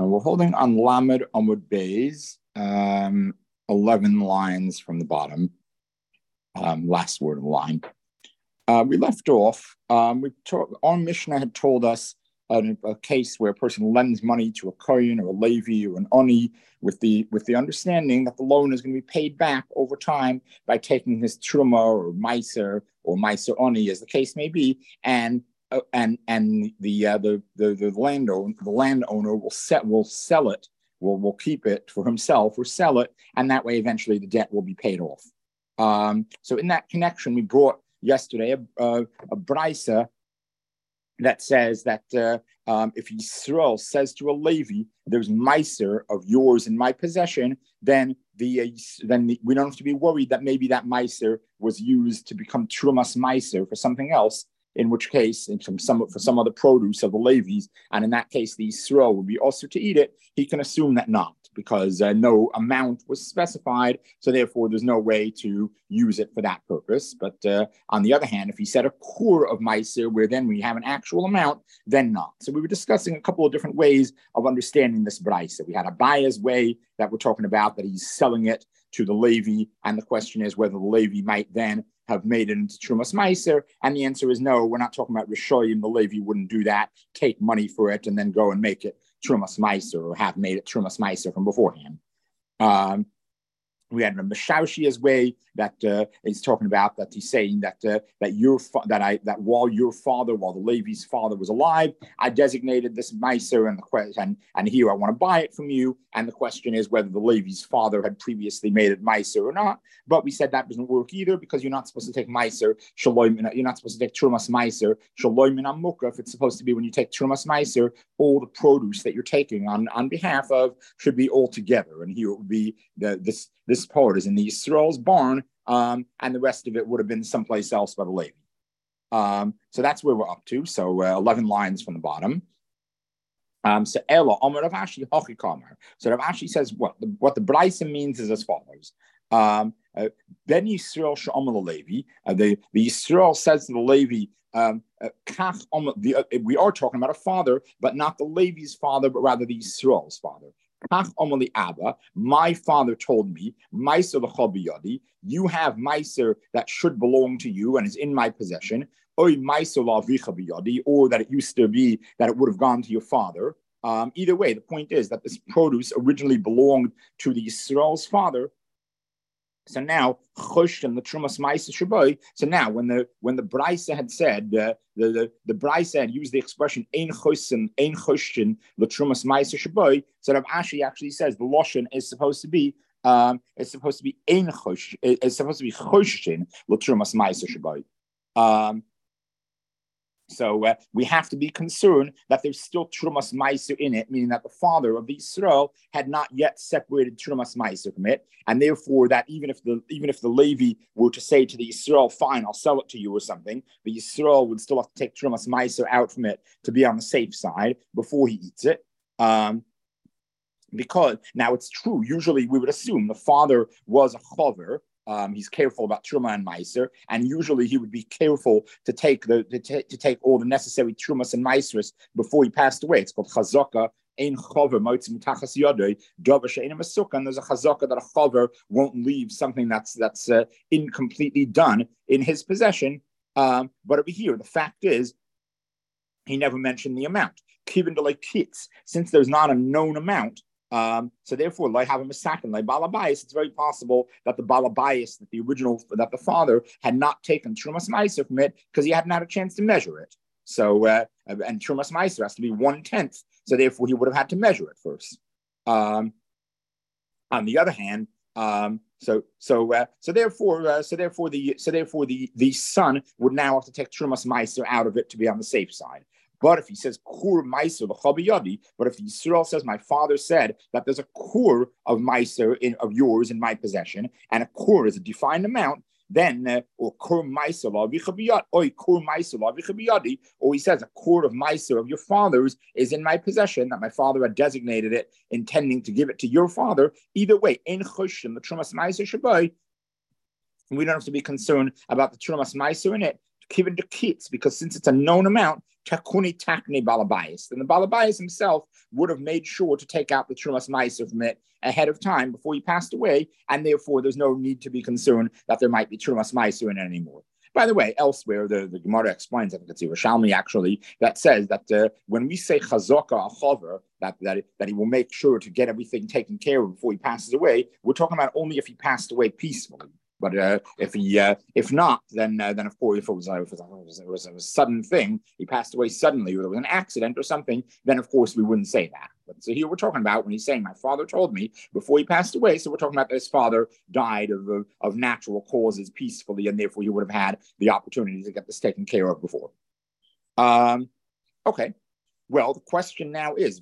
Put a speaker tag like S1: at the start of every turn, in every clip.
S1: We're holding on Lamed Amud Beis, 11 lines from the bottom, last word of the line. We left off, our Mishnah had told us a case where a person lends money to a Kohen or a Levi or an Oni with the understanding that the loan is going to be paid back over time by taking his Truma or Meiser Oni, as the case may be, and the landowner will sell it, will keep it for himself or sell it, and that way eventually the debt will be paid off. So in that connection, we brought yesterday a brisa that says that if Yisrael says to a Levi, "There's Meiser of yours in my possession," then we don't have to be worried that maybe that Meiser was used to become Trumas Meiser for something else. In which case, for some other produce of the Levies, and in that case, the Yisrael would be also to eat it. He can assume that not, because no amount was specified, so therefore there's no way to use it for that purpose. But on the other hand, if he said a core of Meiser, where then we have an actual amount, then not. So we were discussing a couple of different ways of understanding this brisa. We had a Abaya's way that we're talking about, that he's selling it to the Levi, and the question is whether the Levi might then have made it into Trumas Meiser, and the answer is no. We're not talking about Rishoyim. The Levi wouldn't do that, take money for it, and then go and make it Trumas Meiser, or have made it Trumas Meiser from beforehand. We had a Meshawshia's way that he's talking about, that he's saying that while the Levi's father was alive, I designated this Meiser, and here I want to buy it from you. And the question is whether the Levi's father had previously made it Meiser or not. But we said that doesn't work either, because you're not supposed to take Meiser Shalom. You're not supposed to take Trumas Meiser Shalom in Amukah. If it's supposed to be when you take Trumas Meiser, all the produce that you're taking on behalf of should be all together. And here it would be this part is in the Yisrael's barn, and the rest of it would have been someplace else by the Levi. So that's where we're up to. So 11 lines from the bottom. So Ella Omer Rav Ashi Hochi Kamer. So Rav Ashi says what the brisa means is as follows. Ben Yisrael Sh'Omer Levi. The Yisrael says to the Levi, we are talking about a father, but not the Levi's father, but rather the Yisrael's father. My father told me, Meiser l'chol biyadi, you have Meiser that should belong to you and is in my possession, or Meiser la'avicha biyadi, or that it used to be that it would have gone to your father. Either way, the point is that this produce originally belonged to the Yisrael's father. So now, Choshen the Trumas Meiser Shaboy. So now, when the Brisa had said the Brisa had used the expression Ein Choshen the Trumas Meiser Shaboy. So Rav Ashi actually says the Loshen is supposed to be Ein Chosh. It's supposed to be Choshen the Trumas Meiser Shaboy. So we have to be concerned that there's still Trumas Meiser in it, meaning that the father of the Yisrael had not yet separated Trumas Meiser from it, and therefore that even if the Levi were to say to the Yisrael, "Fine, I'll sell it to you" or something, the Yisrael would still have to take Trumas Meiser out from it to be on the safe side before he eats it. Because now it's true. Usually we would assume the father was a chover. He's careful about Truma and Meiser, and usually he would be careful to take all the necessary Trumas and Meisers before he passed away. It's called Chazaka. Ein chover motzim tachas yadei davar she'ein masukah. And there's a chazaka that a chover won't leave something that's incompletely done in his possession. But over here, the fact is, he never mentioned the amount. Kivin de like kits, since there's not a known amount. So therefore, like have a masakin, like balabayis, it's very possible that the balabayis, that the father had not taken Trumas Meiser from it because he hadn't had a chance to measure it. So and Trumas Meiser has to be 1/10, so therefore he would have had to measure it first. On the other hand, so therefore the son would now have to take Trumas Meiser out of it to be on the safe side. But if he says kur meiser l'chabiyadi, but if the Yisrael says, my father said that there's a kur of meiser of yours in my possession, and a kur is a defined amount, then or kur meiser l'avichabiyadi, or kur meiser l'avichabiyadi, or he says a kur of meiser of your father's is in my possession, that my father had designated it, intending to give it to your father. Either way, in choshen the trumas meiser shabai, we don't have to be concerned about the trumas meiser in it. given the kits, because since it's a known amount, takuni takne balabayis, then the balabayis himself would have made sure to take out the trumas meiser from it ahead of time before he passed away, and therefore there's no need to be concerned that there might be trumas meiser in it anymore. By the way, elsewhere, the Gemara explains, I think it's Yerushalmi actually, that says that when we say chazaka achover, that he will make sure to get everything taken care of before he passes away, we're talking about only if he passed away peacefully. But if not, then of course, if it was a sudden thing, he passed away suddenly, or there was an accident or something, then of course we wouldn't say that. But so here we're talking about when he's saying, my father told me before he passed away. So we're talking about that his father died of natural causes peacefully, and therefore he would have had the opportunity to get this taken care of before. Okay. Well, the question now is,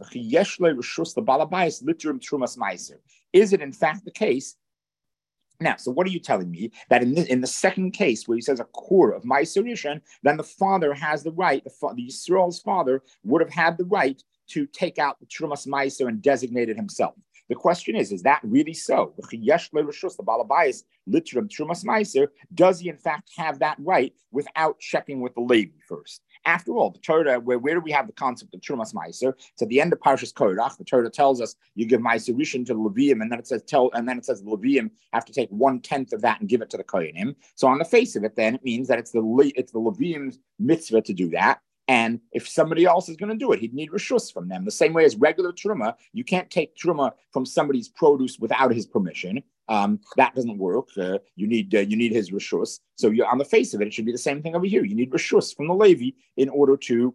S1: is it in fact the case? Now, so what are you telling me? That in the second case where he says a core of Meiser Rishon, then the father has the right, the Yisrael's father would have had the right to take out the Trumas Meiser and designate it himself. The question is that really so? The Balabayas Litrum Trumas Meiser, does he in fact have that right without checking with the Levi first? After all, the Torah, where do we have the concept of Trumas Meiser? It's at the end of Parshas Korach. The Torah tells us you give Meiser Rishon to the Leviim, and then it says the Leviim have to take 1/10 of that and give it to the Kohanim. So on the face of it, then it means that it's the Leviim's mitzvah to do that. And if somebody else is going to do it, he'd need reshus from them. The same way as regular truma, you can't take truma from somebody's produce without his permission. That doesn't work. You need his reshus. So on the face of it, it should be the same thing over here. You need reshus from the Levi in order to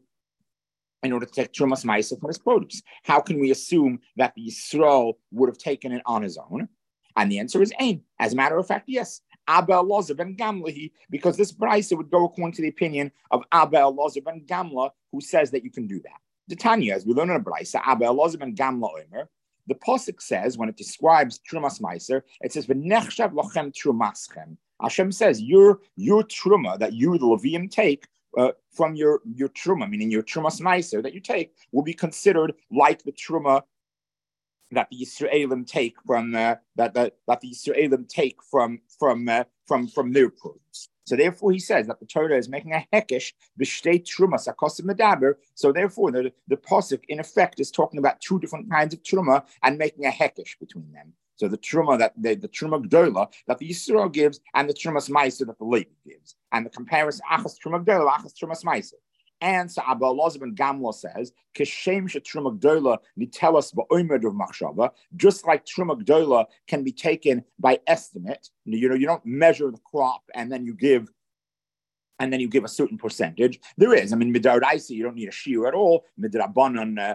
S1: take trumas ma'aser from his produce. How can we assume that the Yisrael would have taken it on his own? And the answer is ain. As a matter of fact, yes. Abba Elazar ben Gamla, because this brisa would go according to the opinion of Abba Elazar ben Gamla, who says that you can do that. The Tanya, as we learn in a brisa, Abba Elazar ben Gamla Omer, the Pasuk says, when it describes Trumas Meiser, it says, V'nechshav lochem trumaschem. Hashem says, your truma that you, the Levium, take from your truma, meaning your Trumas Meiser that you take, will be considered like the truma that the Yisraelim take from that the Yisraelim take from their produce. So therefore, he says that the Torah is making a hekesh b'shtei trumas akosim medaber. So therefore, the pasuk in effect is talking about two different kinds of truma and making a hekesh between them. So the truma the truma gdola that the Yisrael gives, and the trumas meiser that the Levi gives, and the comparison achas truma gdola achas trumas meiser. And so Abba Elazar ben Gamla says, "Keshem shetruma gdola nitelas ba'omed of machshava." Just like truma gdola can be taken by estimate, you don't measure the crop and then you give a certain percentage. There is, midoraisa, you don't need a shiur at all. Midrabanan,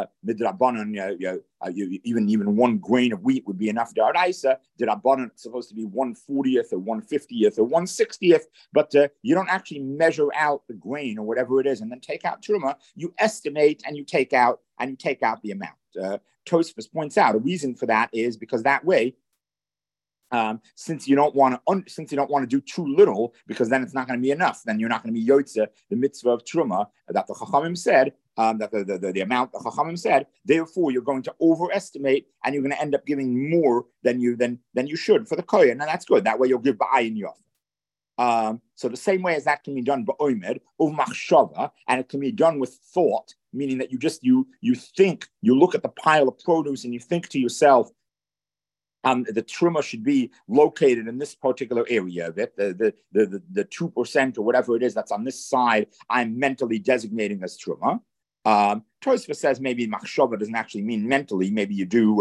S1: even 1 grain of wheat would be enough. Doraisa, Midrabanan, it's supposed to be 1/40th or 1/50th or 1/60th, but you don't actually measure out the grain or whatever it is and then take out truma. You estimate and you take out the amount. Tosfos points out a reason for that is because that way, since you don't want to do too little, because then it's not going to be enough. Then you're not going to be yotze the mitzvah of truma that the Chachamim said, that the amount the Chachamim said. Therefore, you're going to overestimate, and you're going to end up giving more than you should for the kohen, and that's good. That way, you'll give ba'ayin yof. So the same way as that can be done ba'omed of machshava, and it can be done with thought, meaning that you think, you look at the pile of produce and you think to yourself, the truma should be located in this particular area of it. The 2% or whatever it is that's on this side, I'm mentally designating as truma. Tosfos says maybe machshava doesn't actually mean mentally. Maybe you do.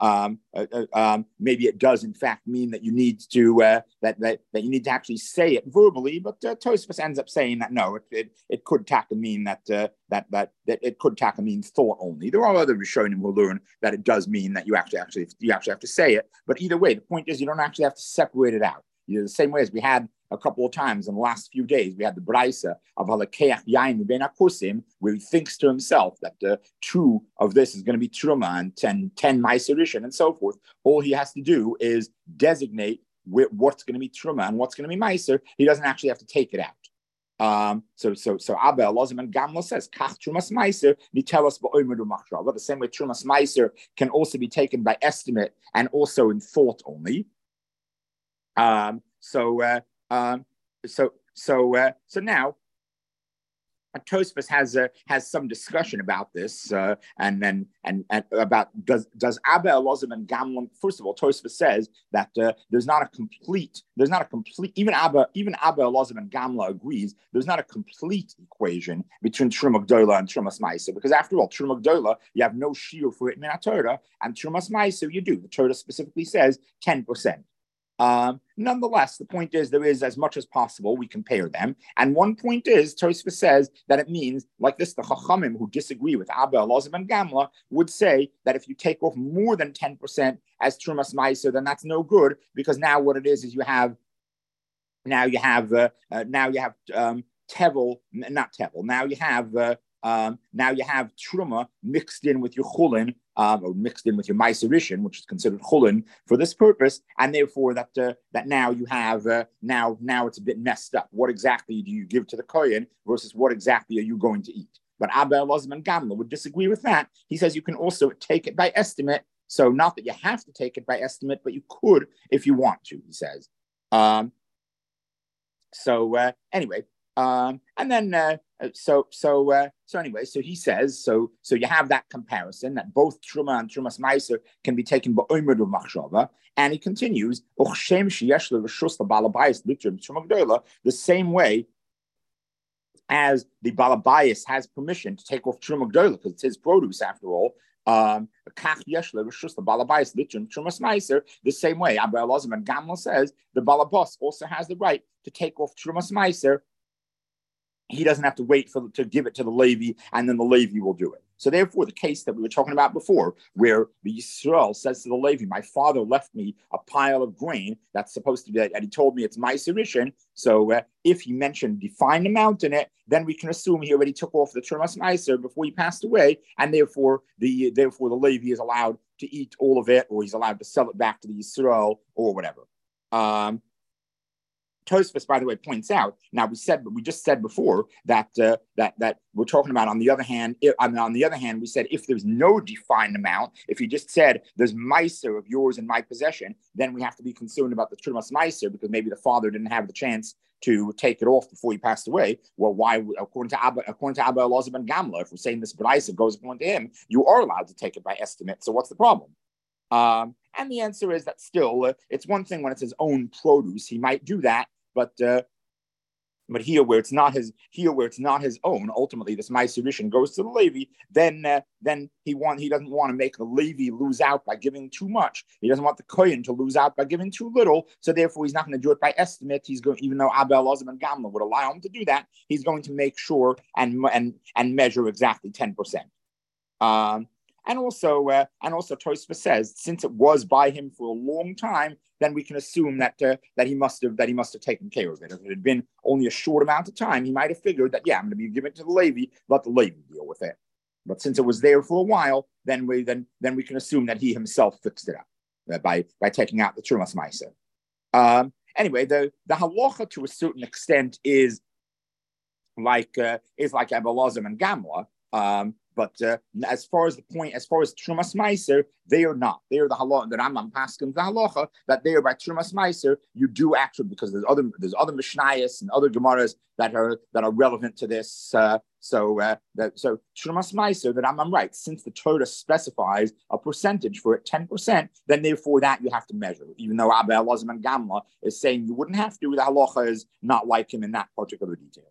S1: Maybe it does in fact mean that you need to that you need to actually say it verbally. But Tosfos ends up saying that no, it could taka mean that it could taka mean thought only. There are other Rishonim who learn that it does mean that you actually have to say it. But either way, the point is you don't actually have to separate it out. The same way as we had a couple of times in the last few days, we had the brisa of halakeach yain ben akusim, where he thinks to himself that 2 of this is going to be truma and 10 meiser rishon and so forth. All he has to do is designate what's going to be truma and what's going to be meiser. He doesn't actually have to take it out. So Abba Elazar ben Gamla says kach trumas meiser nitelas ba'omed u'machshava. The same way trumas meiser can also be taken by estimate and also in thought only. So So now Tosfos has some discussion about this, and about does Abba Elazar and Gamla. First of all, Tosfos says that there's not a complete even Abba Elazar and Gamla agrees there's not a complete equation between Truma Gdola and Trumas Ma'aser, because after all, Truma Gdola you have no shiur for it in Torah, and Trumas Ma'aser you do. The Torah specifically says 10%. Nonetheless, the point is there is as much as possible we compare them. And one point is, Tosfos says that it means like this: the Chachamim who disagree with Abba, Elazar, and Gamla would say that if you take off more than 10% as Trumas Ma'aser, then that's no good, because now what it is you have tevel, not tevel. Now you have truma mixed in with your chulin, or mixed in with your ma'aser rishon, which is considered chulin for this purpose, and therefore that now you have now it's a bit messed up. What exactly do you give to the kohen versus what exactly are you going to eat? But Abba, Elazar, and Gamla would disagree with that. He says you can also take it by estimate. So not that you have to take it by estimate, but you could if you want to. He says. Anyway. And then so anyway, so he says so you have that comparison that both Truma and Trumas Ma'aser can be taken by Omer of Machshava, and he continues the same way as the Balabayas has permission to take off Truma Gdola because it's his produce after all. The same way Abba Elazar and Gamla says the Balabas also has the right to take off Trumas Ma'aser. He doesn't have to wait to give it to the Levi, and then the Levi will do it. So therefore, the case that we were talking about before, where the Yisrael says to the Levi, my father left me a pile of grain that's supposed to be, and he told me it's ma'aser rishon. So if he mentioned defined amount in it, then we can assume he already took off the Trumas Ma'aser before he passed away, and therefore the Levi is allowed to eat all of it, or he's allowed to sell it back to the Yisrael, or whatever. Tosfos, by the way, points out. Now we just said before that we're talking about. On the other hand, we said if there's no defined amount, if you just said there's ma'aser of yours in my possession, then we have to be concerned about the Trumas Ma'aser because maybe the father didn't have the chance to take it off before he passed away. Well, why? According to Abba Elazar ben Gamla, if we're saying this B'raisa goes according to him, you are allowed to take it by estimate. So what's the problem? And the answer is that still, it's one thing when it's his own produce, he might do that. But here where it's not his own, ultimately this ma'aser rishon goes to the Levi. Then he doesn't want to make the Levi lose out by giving too much. He doesn't want the kohen to lose out by giving too little. So therefore, he's not going to do it by estimate. He's going, even though Abba Elazar and Gamla would allow him to do that, he's going to make sure and measure exactly 10%. And also Tosfos says, since it was by him for a long time, then we can assume that he must have taken care of it. If it had been only a short amount of time, he might have figured that I'm going to be giving it to the Levi, let the Levi deal with it. But since it was there for a while, then we can assume that he himself fixed it up by taking out the Trumas Ma'aser. Anyway, the halacha to a certain extent is like Abba Elazar and Gamla. But as far as Trumas Ma'aser, they are not. They are the halacha that I'm pasking the halacha that they are by Trumas Ma'aser. You do actually, because there's other Mishnayos and other Gemaras that are relevant to this. So Trumas Ma'aser that I'm right. Since the Torah specifies a percentage for it, 10%, then therefore that you have to measure. Even though Abba Elazar and Gamla is saying you wouldn't have to, the halacha is not like him in that particular detail.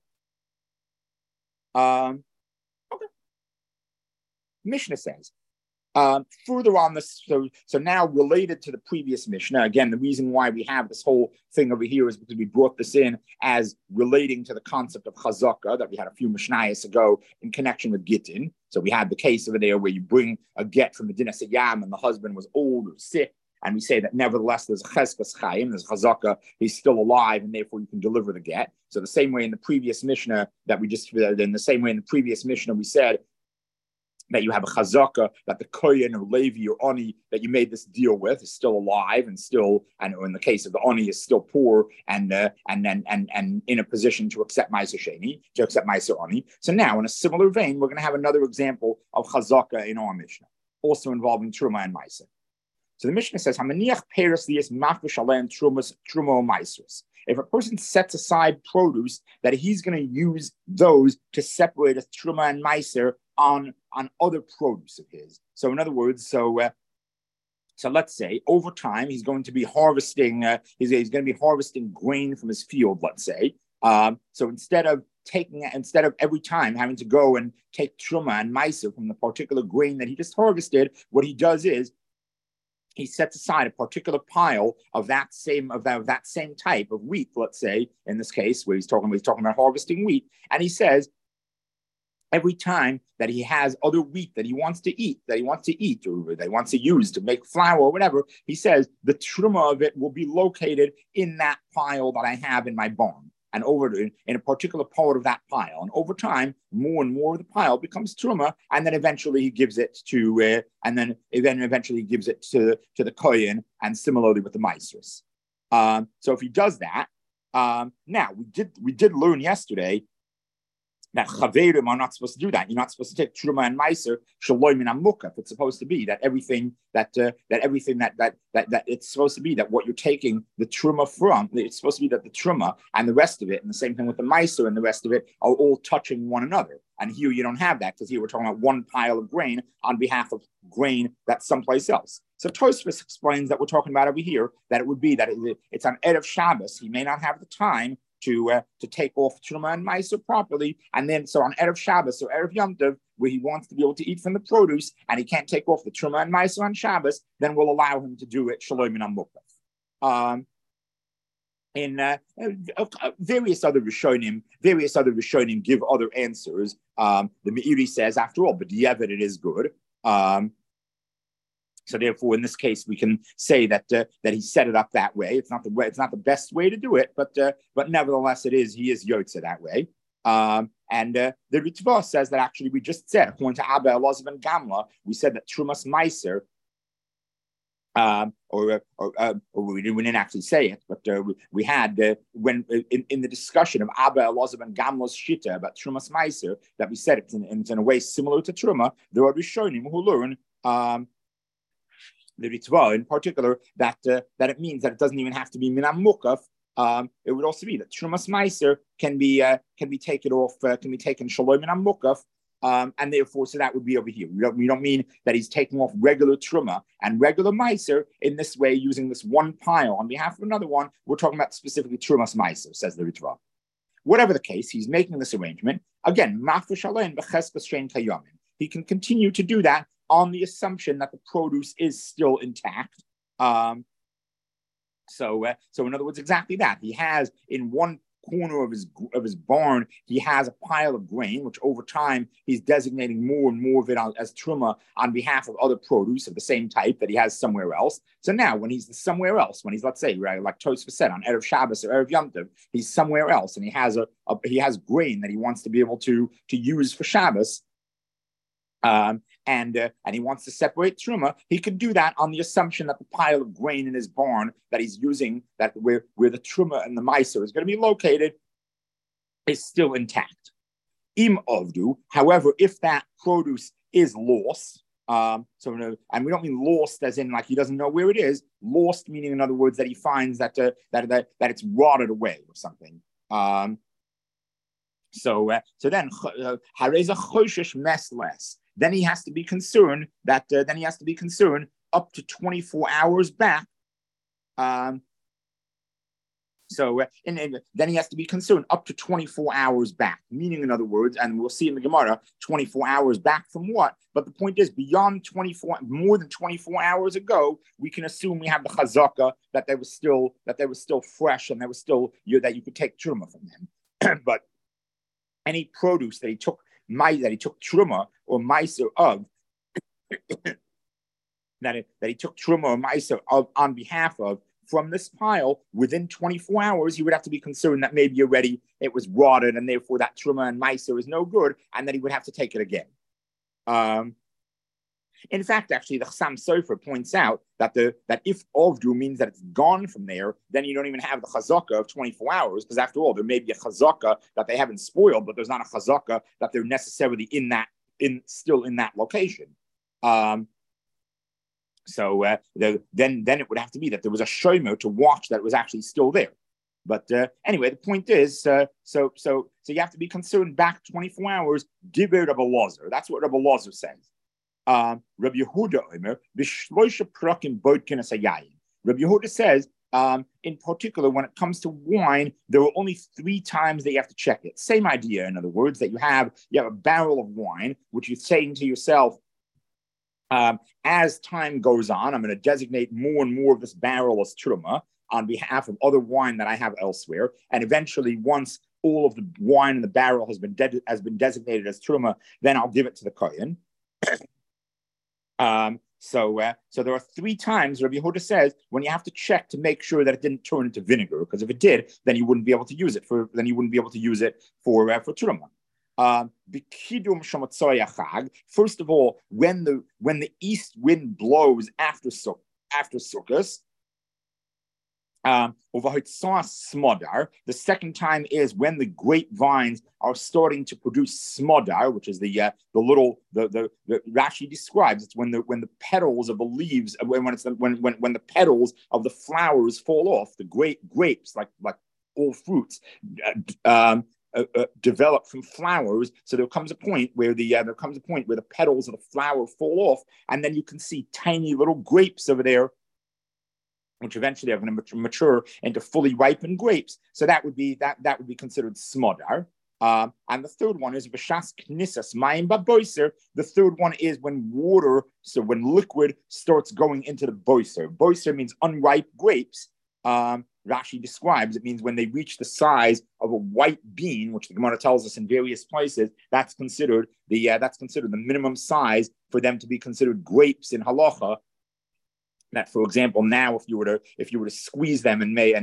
S1: Mishnah says, further on this, so now related to the previous Mishnah, again, the reason why we have this whole thing over here is because we brought this in as relating to the concept of chazaka that we had a few Mishnayos ago in connection with Gittin. So we had the case over there where you bring a get from the Din Hasayam and the husband was old or sick, and we say that nevertheless there's a cheskas chayim, there's chazaka, he's still alive, and therefore you can deliver the get. So the same way in the previous Mishnah we said that you have a chazaka, that the kohen or Levi or Ani that you made this deal with is still alive and in the case of the Ani is still poor and in a position to accept Ma'aser Sheni, to accept Ma'aser Ani. So now, in a similar vein, we're going to have another example of chazaka in our Mishnah, also involving Truma and Ma'aser. So the Mishnah says, "Hamaniach peres lias mafish alein trumas trumo maisrus." If a person sets aside produce, that he's going to use those to separate a truma and meiser on other produce of his. So in other words, so let's say over time he's going to be harvesting. He's going to be harvesting grain from his field. Let's say. So instead of every time having to go and take truma and meiser from the particular grain that he just harvested, what he does is he sets aside a particular pile of that same type of wheat, let's say, in this case, where he's talking about harvesting wheat, and he says every time that he has other wheat that he wants to eat, or that he wants to use to make flour or whatever, he says the truma of it will be located in that pile that I have in my barn. And in a particular part of that pile, and over time, more and more of the pile becomes truma, and then eventually he gives it to, eventually he gives it to the kohen, and similarly with the maestros. So if he does that, now we did learn yesterday that chaverim are not supposed to do that. You're not supposed to take truma and meiser shaloi min hamukaf. It's supposed to be that everything that it's supposed to be that what you're taking the truma from. It's supposed to be that the truma and the rest of it, and the same thing with the meiser and the rest of it, are all touching one another. And here you don't have that, because here we're talking about one pile of grain on behalf of grain that's someplace else. So Tosfos explains that we're talking about over here that it would be that it's on Erev Shabbos. He may not have the time to take off truma and meiser properly, and then so on Erev Shabbos or Erev Yom Tov, where he wants to be able to eat from the produce, and he can't take off the truma and meiser on Shabbos, then we'll allow him to do it shalom min hamukaf. In various other Rishonim give other answers. The Meiri says, after all, but b'diavad it is good. So therefore, in this case, we can say that he set it up that way. It's not the best way to do it, but nevertheless, he is yotze that way. And the Ritva says that actually we just said, according to Abba Elazar and Gamla, we said that Trumas Meiser, or we didn't actually say it, but we had when in the discussion of Abba Elazar and Gamla's shita about Trumas Meiser, that we said it's in a way similar to Truma. There are Rishonim who learn. The Ritva in particular, that it means that it doesn't even have to be minam mukaf. It would also be that Trumas Meiser can be taken off, can be taken shalom minam mukaf, and therefore, so that would be over here. We don't mean that he's taking off regular Truma and regular Meiser in this way, using this one pile on behalf of another one. We're talking about specifically Trumas Meiser, says the Ritva. Whatever the case, he's making this arrangement. Again, mafish alein b'cheskas shein kayamin. He can continue to do that on the assumption that the produce is still intact. So in other words, exactly that. He has in one corner of his barn, he has a pile of grain, which over time he's designating more and more of it as truma on behalf of other produce of the same type that he has somewhere else. So now, when he's somewhere else, when he's, let's say, right, like Tosfos said, on Erev Shabbos or Erev Yom Tov, he's somewhere else and he has he has grain that he wants to be able to use for Shabbos. And he wants to separate truma, he could do that on the assumption that the pile of grain in his barn that he's using, that where the truma and the meiser is going to be located, is still intact. Im ovdu, however, if that produce is lost, and we don't mean lost as in like he doesn't know where it is. Lost meaning, in other words, that he finds that it's rotted away or something. So then hareza choshesh mes less. Then he has to be concerned up to 24 hours back. Then he has to be concerned up to 24 hours back, meaning, in other words, and we'll see in the Gemara, 24 hours back from what? But the point is, beyond more than 24 hours ago, we can assume we have the chazaka that they were still fresh and they were still that you could take truma from them. But any produce that he took truma or meiser of, that he took truma or meiser of on behalf of from this pile, within 24 hours, he would have to be concerned that maybe already it was rotted and therefore that truma and meiser is no good, and that he would have to take it again. In fact, actually, the Chassam Sofer points out that if ovdu means that it's gone from there, then you don't even have the chazaka of 24 hours, because after all, there may be a chazaka that they haven't spoiled, but there's not a chazaka that they're necessarily still in that location. then it would have to be that there was a shomer to watch that it was actually still there. But anyway, the point is, so you have to be concerned back 24 hours. Diber Rabbi Elazar. That's what Rabbi Elazar says. Rabbi Yehuda Omer b'shloisha prakim bodkin asayayin. Rabbi Yehuda says, in particular, when it comes to wine, there are only 3 times that you have to check it. Same idea, in other words, that you have a barrel of wine, which you're saying to yourself, as time goes on, I'm going to designate more and more of this barrel as truma on behalf of other wine that I have elsewhere. And eventually, once all of the wine in the barrel has been designated as truma, then I'll give it to the kohen. So there are 3 times Rabbi Yehuda says when you have to check to make sure that it didn't turn into vinegar, because if it did, then you wouldn't be able to use it for truma. First of all, when the east wind blows after Sukkot, the second time is when the grapevines are starting to produce smodar, which is the Rashi describes. It's when the petals of the leaves, when the petals of the flowers fall off, the grapes, like all fruits, develop from flowers. So there comes a point where the petals of the flower fall off, and then you can see tiny little grapes over there, which eventually are going to mature into fully ripened grapes. So that would be considered smodar. And the third one is b'shas knisas mayim baboiser. The third one is when water, so when liquid starts going into the boiser. Boiser means unripe grapes. Rashi describes it means when they reach the size of a white bean, which the Gemara tells us in various places, that's considered the minimum size for them to be considered grapes in halacha. That, for example, now if you were to squeeze them and get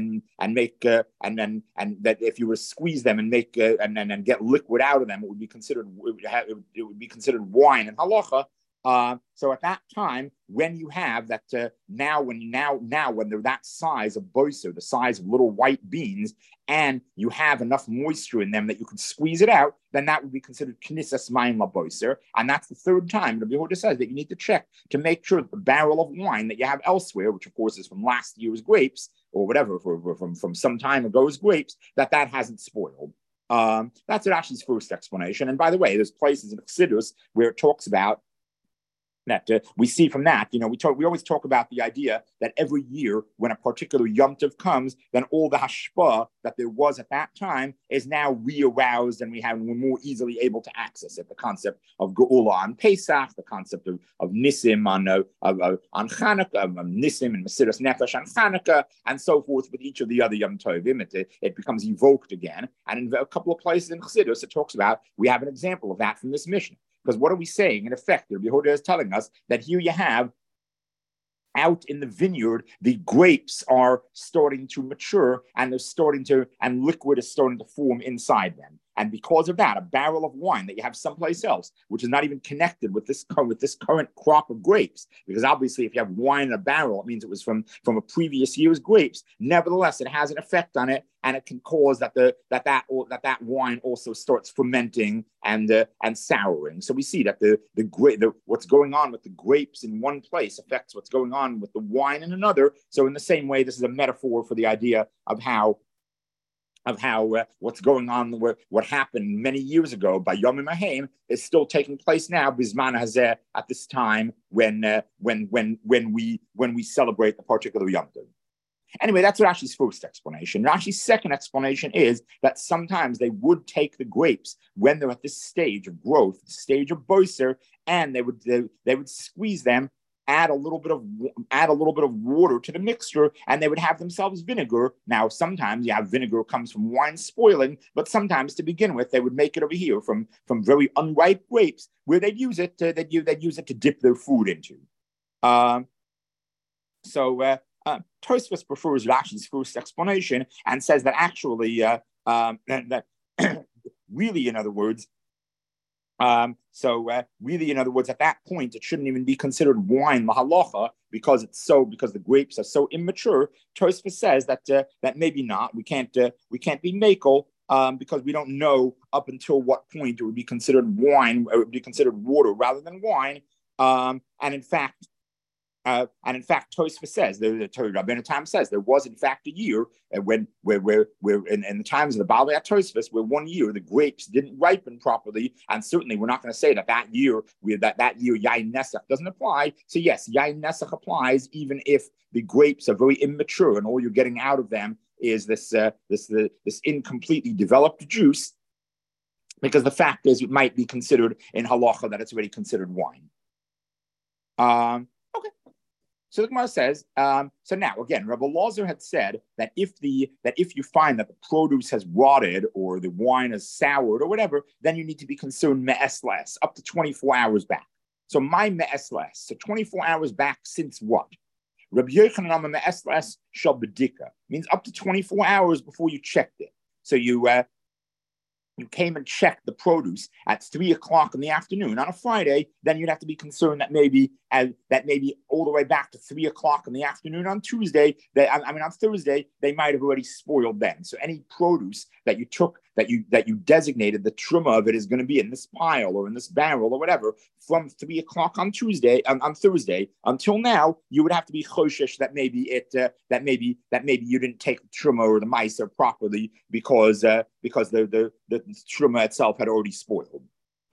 S1: liquid out of them, it would be considered wine in halacha. So at that time, when you have that, when they're that size of boiser, the size of little white beans, and you have enough moisture in them that you can squeeze it out, then that would be considered knisas mayim laboiser. And that's the third time Rabbi Yehuda says that you need to check to make sure that the barrel of wine that you have elsewhere, which of course is from last year's grapes or whatever, from some time ago's grapes, that hasn't spoiled. That's Rashi's first explanation. And by the way, there's places in Chassidus where it talks about that we see from that, we always talk about the idea that every year when a particular Yom Tov comes, then all the hashpah that there was at that time is now re-aroused, and we're more easily able to access it. The concept of Geula on Pesach, the concept of Nisim on Chanukah, Nisim and Mesiras Nefesh on Chanukah, and so forth with each of the other Yom Tovim. It becomes evoked again. And in a couple of places in Chassidus, it talks about, we have an example of that from this Mishnah. Because what are we saying? In effect, Rabbi Yehuda is telling us that here you have, out in the vineyard, the grapes are starting to mature, and liquid is starting to form inside them. And because of that, a barrel of wine that you have someplace else, which is not even connected with this current crop of grapes, because obviously if you have wine in a barrel, it means it was from a previous year's grapes. Nevertheless, it has an effect on it, and it can cause that wine also starts fermenting and souring. So we see that what's going on with the grapes in one place affects what's going on with the wine in another. So in the same way, this is a metaphor for the idea of how what's going on, what happened many years ago by Yom Haim is still taking place now, Bizman Hazeh, at this time when we celebrate the particular Yom Tov. Anyway, that's Rashi's first explanation. Rashi's second explanation is that sometimes they would take the grapes when they're at this stage of growth, stage of boiser, and they would squeeze them, add a little bit of water to the mixture, and they would have themselves vinegar. Now, sometimes vinegar comes from wine spoiling, but sometimes to begin with, they would make it over here from very unripe grapes, where they'd use it to dip their food into. Tosfos prefers Rashi's first explanation and says that actually, that really, in other words, really, in other words, at that point, it shouldn't even be considered wine lahalacha because the grapes are so immature. Tosfos says that maybe not. We can't be makel because we don't know up until what point it would be considered wine, or it would be considered water rather than wine. And in fact, And in fact, Tosfos says, the Rabbeinu Tam says, there was in fact a year when where in the times of the Baalei Tosfos, where 1 year the grapes didn't ripen properly, and certainly we're not going to say that year that year Yain Nesach doesn't apply. So yes, Yain Nesach applies even if the grapes are very immature and all you're getting out of them is this incompletely developed juice, because the fact is it might be considered in halacha that it's already considered wine. Okay. So the Gemara says, so now again, Rabbi Elazar had said that if you find that the produce has rotted or the wine is soured or whatever, then you need to be concerned me'esles, up to 24 hours back. So my me'esles, so 24 hours back since what? Rabbi Yochanan me'esles shel bedika, means up to 24 hours before you checked it. So you came and checked the produce at 3 o'clock in the afternoon on a Friday, then you'd have to be concerned that maybe all the way back to 3 o'clock in the afternoon on Tuesday, on Thursday, they might have already spoiled then. So any produce that you took, that you designated the truma of it is going to be in this pile or in this barrel or whatever, from 3 o'clock on Thursday until now, you would have to be choshesh that maybe you didn't take the truma or the meiser properly because the truma itself had already spoiled.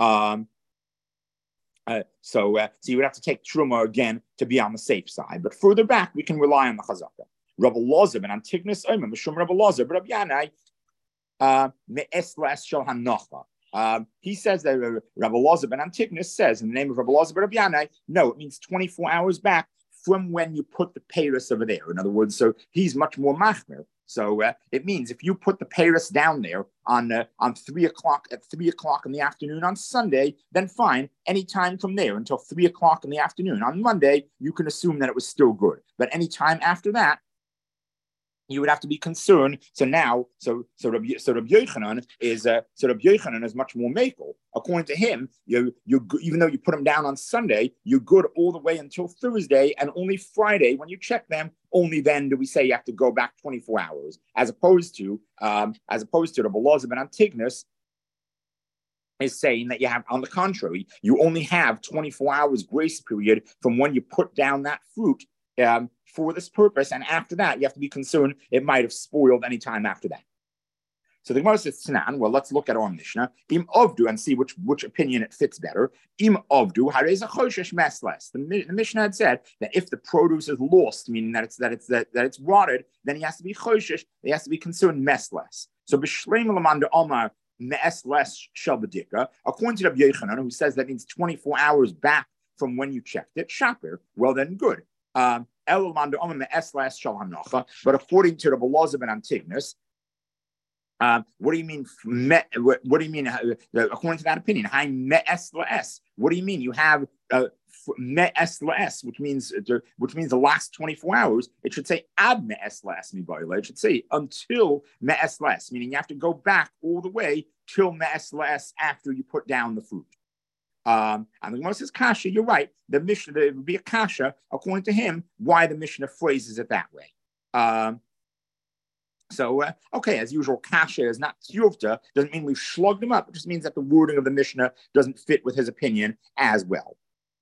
S1: So you would have to take truma again to be on the safe side. But further back, we can rely on the chazaka. Rabbi Elazar ben Antigonus, Mishum Rabbi Elazar, but Rabbi Yanai, me'eslas shel hanacha. He says that Rabbi Elazar ben Antigonus says in the name of Rabbi Elazar ben Rabbi Yanai, no, it means 24 hours back from when you put the peiros over there. In other words, so he's much more machmir. So it means if you put the peiros down there on 3 o'clock at 3 o'clock in the afternoon on Sunday, then fine. Any time from there until 3 o'clock in the afternoon on Monday, you can assume that it was still good. But any time after that, you would have to be concerned. So now, so Rabbi Yochanan is much more makel. According to him, you even though you put them down on Sunday, you're good all the way until Thursday, and only Friday when you check them, only then do we say you have to go back 24 hours, as opposed to Rabbi Elazar ben Antigonus is saying that you have, on the contrary, you only have 24 hours grace period from when you put down that fruit for this purpose, and after that, you have to be concerned it might have spoiled any time after that. So the Gemara says, Tanan, well, let's look at our Mishnah. Im Ovdu and see which opinion it fits better. Im Ovdu, hareza choshesh mesles. The Mishnah had said that if the produce is lost, meaning that it's rotted, then he has to be choshesh. He has to be concerned mesles. So b'shleim lamanda omar mesles shel bedika. According to Rabbi Yochanan, who says that means 24 hours back from when you checked it, shaper. Well, then good. But according to Rabbi Elazar ben Antigonus, what do you mean? What do you mean? According to that opinion, what do you mean? You have which means the last 24 hours. It should say ad me'eslas mibayla. It should say until me'eslas, meaning you have to go back all the way till me'eslas after you put down the fruit. And the Gemara says, Kasha, you're right. The Mishnah, there would be a Kasha, according to him, why the Mishnah phrases it that way. Okay, as usual, Kasha is not Tiyuvta, doesn't mean we've slugged him up. It just means that the wording of the Mishnah doesn't fit with his opinion as well.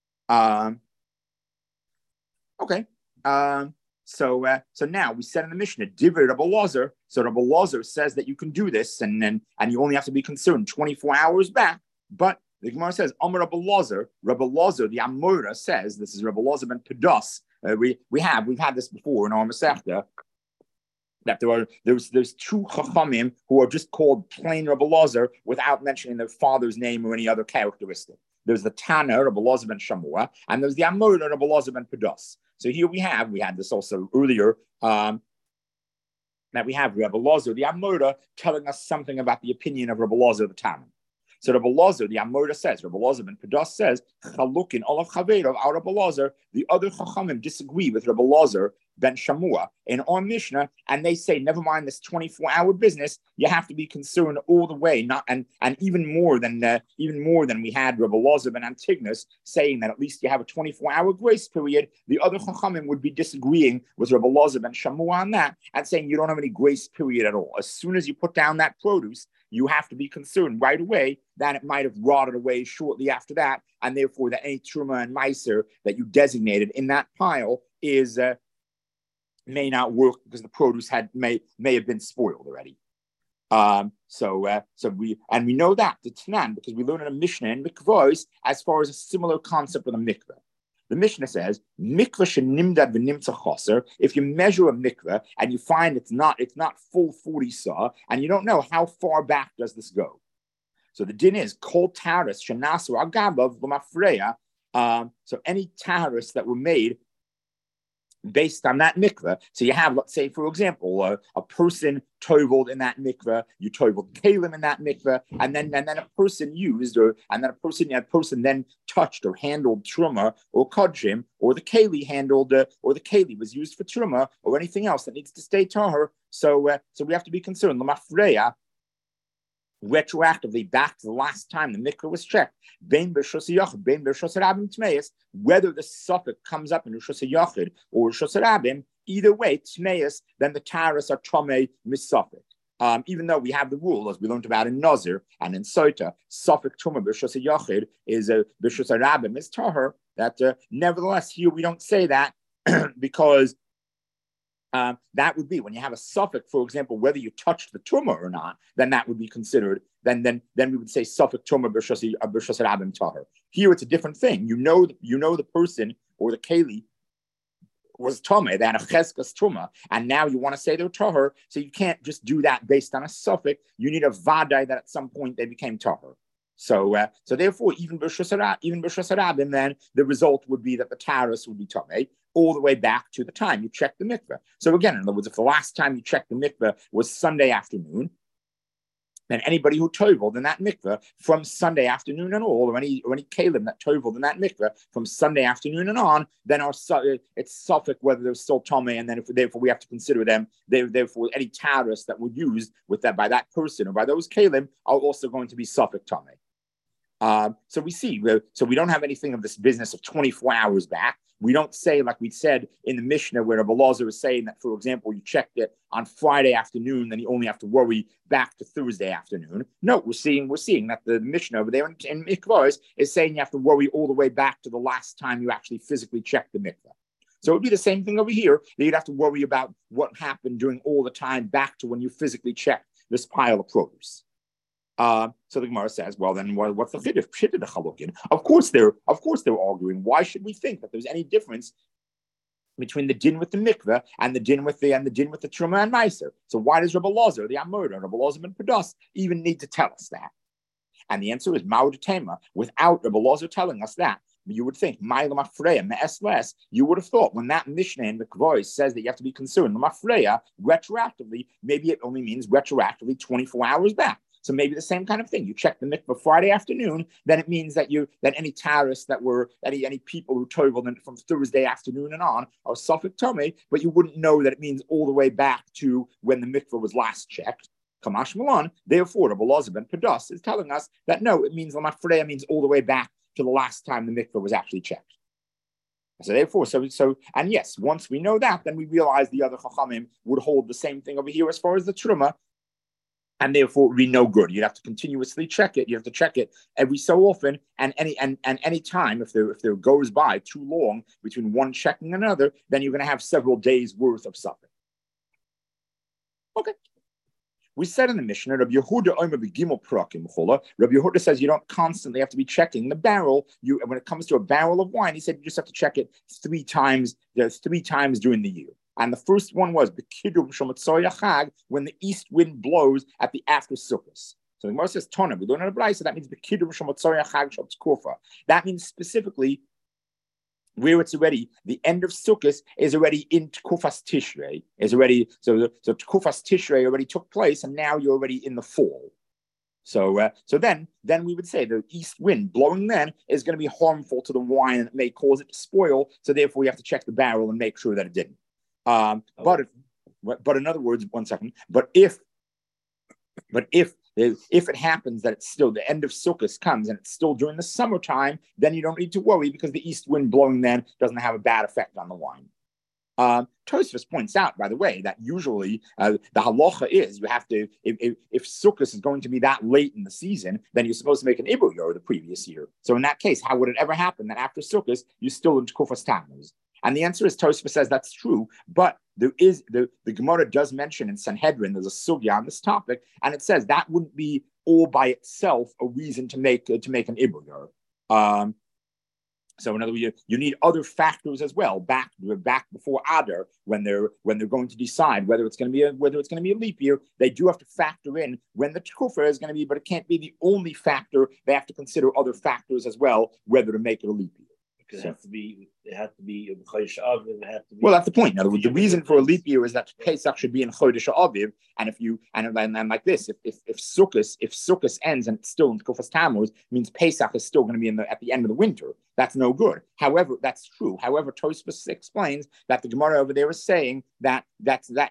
S1: So now we said in the Mishnah, Divrei Rabbi Elazar. So Rabbi Elazar says that you can do this, and you only have to be concerned 24 hours back. But the Gemara says, Amar Rabbi Elazar, the Amora says, this is Rabbi Elazar ben Pedas. We've had this before in our Masechta, that there's two Chachamim who are just called plain Rabbi Elazar without mentioning their father's name or any other characteristic. There's the Tana, Rabbi Elazar ben Shamua, and there's the Amora, Rabbi Elazar ben Pedas. So here we had this also earlier, that we have Rabbi Elazar, the Amora, telling us something about the opinion of Rabbi Elazar the Tana. So Rabbi Elazar, the Amora says, Rabbi Elazar ben Pedas says, Chalukin olav chaveirav out Rabbi Elazar. The other Chachamim disagree with Rabbi Elazar ben Shamua in our Mishnah, and they say, never mind this 24-hour business, you have to be concerned all the way, and even more than we had Rabbi Elazar ben Antigonus saying that at least you have a 24-hour grace period. The other Chachamim would be disagreeing with Rabbi Elazar ben Shamua on that and saying you don't have any grace period at all. As soon as you put down that produce, you have to be concerned right away that it might have rotted away shortly after that, and therefore that any truma and meiser that you designated in that pile is may not work because the produce may have been spoiled already. So we know that the Tanan, because we learn in a Mishnah in Mikvos as far as a similar concept with a mikveh. The Mishnah says, mikveh shenimdad v'nimtza chaser. If you measure a mikveh and you find it's not full 40 saw, and you don't know how far back does this go. So the din is kol taharis shenasu agabav l'mafreya. So any taharis that were made based on that mikveh. So you have, let's say, for example, a person toveled in that mikveh, you toveled kalim in that mikveh, and then a person used, and then a person then touched or handled truma or kodshim, or the keli handled, or the keli was used for truma, or anything else that needs to stay tahor. So we have to be concerned. L'mafreya, retroactively back to the last time the mikveh was checked, whether the suffix comes up in Rishus HaYachid or Rishus HaRabim, either way, tmeis, then the taras are tomei missuffix. Even though we have the rule, as we learned about in Nazir and in Sota, suffix tumah b'Rishus HaYachid is a Rishus HaRabim is tahor. That nevertheless here we don't say that because that would be when you have a suffix, for example, whether you touched the tumor or not, then that would be considered. Then we would say suffix tumor b'Rishus HaRabim tahor. Here it's a different thing. You know the person or the keli was tumah, they had a cheskas tumah, and now you want to say they're tahor, so you can't just do that based on a suffix. You need a vadai that at some point they became tahor. So therefore, even b'Rishus HaRabim, then the result would be that the taras would be tamei all the way back to the time you checked the mikveh. So again, in other words, if the last time you checked the mikveh was Sunday afternoon, then anybody who toveled in that mikveh from Sunday afternoon and all, or any kalim that toveled in that mikveh from Sunday afternoon and on, then it's suffix whether they're still tamei, and then therefore we have to consider them. Therefore, any taras that were used with that by that person or by those kalim are also going to be suffix tamei. So we see, so we don't have anything of this business of 24 hours back. We don't say, like we said in the Mishnah, where Rabbi Elazar is saying that, for example, you checked it on Friday afternoon, then you only have to worry back to Thursday afternoon. No, we're seeing that the Mishnah over there in Mikvahs is saying you have to worry all the way back to the last time you actually physically checked the mikvah. So it would be the same thing over here, that you'd have to worry about what happened during all the time back to when you physically checked this pile of produce. So the Gemara says, well, then what's the chiddush? Of course they're arguing. Why should we think that there's any difference between the din with the mikveh and the din with the truma and meiser? So why does Rabbi Elazar, the Amor, Rabbi Elazar ben Padas, even need to tell us that? And the answer is ma'od tema. Without Rabbi Elazar telling us that, you would think, you would have thought when that Mishnah in Mikvah says that you have to be concerned, retroactively, maybe it only means retroactively 24 hours back. So maybe the same kind of thing. You check the mikvah Friday afternoon, then it means that any taras that were any people who toveled from Thursday afternoon and on are suffix tamei, but you wouldn't know that it means all the way back to when the mikvah was last checked. Kamash Malan. Therefore, Rabbi Elazar ben Padas is telling us that no, it means Lamafreya means all the way back to the last time the mikvah was actually checked. So therefore, and yes, once we know that, then we realize the other chachamim would hold the same thing over here as far as the truma. And therefore, it would be no good. You'd have to continuously check it. You have to check it every so often, and any time if there goes by too long between one checking and another, then you're going to have several days worth of suffering. Okay. We said in the Mishnah, Rabbi Yehuda says you don't constantly have to be checking the barrel. When it comes to a barrel of wine, he said you just have to check it three times during the year. And the first one was when the east wind blows at the after Sukkot. So the Gemara says Tona. We learn on a brayso, so that means that means specifically where it's already the end of Sukkot is already in Tkufas Tishrei. So Tkufas Tishrei already took place, and now you're already in the fall. So then we would say the east wind blowing then is going to be harmful to the wine, and it may cause it to spoil. So therefore, you have to check the barrel and make sure that it didn't. But in other words, 1 second. But if it happens that it's still the end of Sukkot comes and it's still during the summertime, then you don't need to worry because the east wind blowing then doesn't have a bad effect on the wine. Tosfos points out, by the way, that usually the halacha is you have to, if Sukkot is going to be that late in the season, then you're supposed to make an Ibu Yor the previous year. So in that case, how would it ever happen that after Sukkot you're still in Tekufas Tammuz? And the answer is Tosfos says that's true, but there is the Gemara does mention in Sanhedrin there's a sugya on this topic, and it says that wouldn't be all by itself a reason to make an Ibu Yor. So in other words, you need other factors as well back before Adar when they're going to decide whether it's going to be a leap year. They do have to factor in when the tekufa is going to be, but it can't be the only factor. They have to consider other factors as well whether to make it a leap year.
S2: Because it has to be Chodesh Aviv.
S1: Well, that's the point. In other words, the reason for a leap year is that Pesach should be in Chodesh Aviv, and if you and like this, if Sukkot ends and it's still in Tekufas Tammuz, means Pesach is still going to be at the end of the winter. That's no good. However, that's true. However, Tosfos explains that the Gemara over there is saying that's not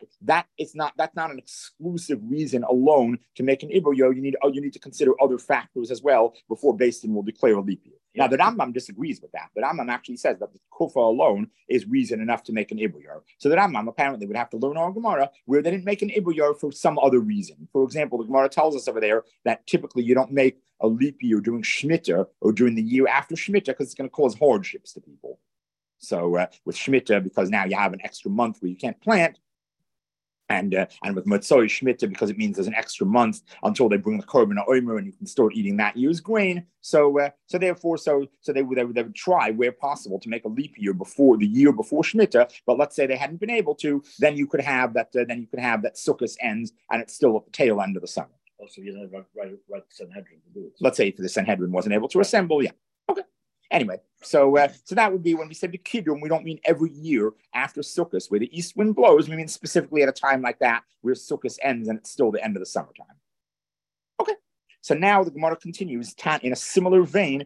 S1: an exclusive reason alone to make an Ibo Yo. You need to consider other factors as well before Beis Din will declare a leap year. Yeah. Now, the Rambam disagrees with that. The Rambam actually says that the Kufa alone is reason enough to make an Ibu Yor. So the Rambam apparently would have to learn our Gemara where they didn't make an Ibu Yor for some other reason. For example, the Gemara tells us over there that typically you don't make a leap year during Shemitah or during the year after Shemitah because it's going to cause hardships to people. So with Shemitah, because now you have an extra month where you can't plant, and with Matzoi Shemitah, because it means there's an extra month until they bring the Korban Omer and you can start eating that year's grain. So they would try where possible to make a leap year before Shemitah. But let's say they hadn't been able to, then you could have that. Then you could have that Sukkot ends and it's still at the tail end of the summer.
S2: Also, you know, right Sanhedrin to do it.
S1: Let's say if the Sanhedrin wasn't able to assemble, yeah. Okay. Anyway, so that would be when we say the Kidron, we don't mean every year after Sukkot, where the east wind blows. We mean specifically at a time like that, where Sukkot ends and it's still the end of the summertime. Okay, so now the Gemara continues in a similar vein.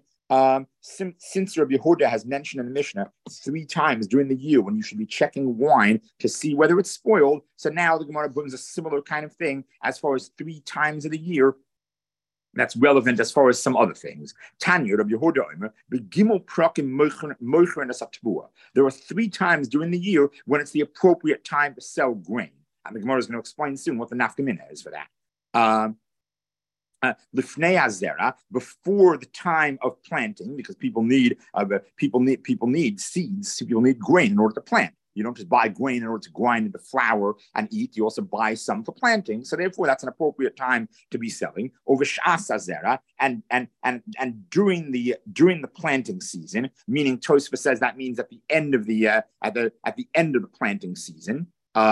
S1: Since Rabbi Yehuda has mentioned in the Mishnah 3 times during the year when you should be checking wine to see whether it's spoiled, so now the Gemara brings a similar kind of thing as far as 3 times of the year. That's relevant as far as some other things. Tanya, Rabbi Yehuda, there are 3 times during the year when it's the appropriate time to sell grain. And the Gemara is going to explain soon what the nafkamina is for that. Lifnei Azera, before the time of planting, because people need seeds, people need grain in order to plant. You don't just buy grain in order to grind into flour and eat. You also buy some for planting. So therefore, that's an appropriate time to be selling. Over Sh'as Azera, and during the planting season, meaning Tosfos says that means at the end of the end of the planting season.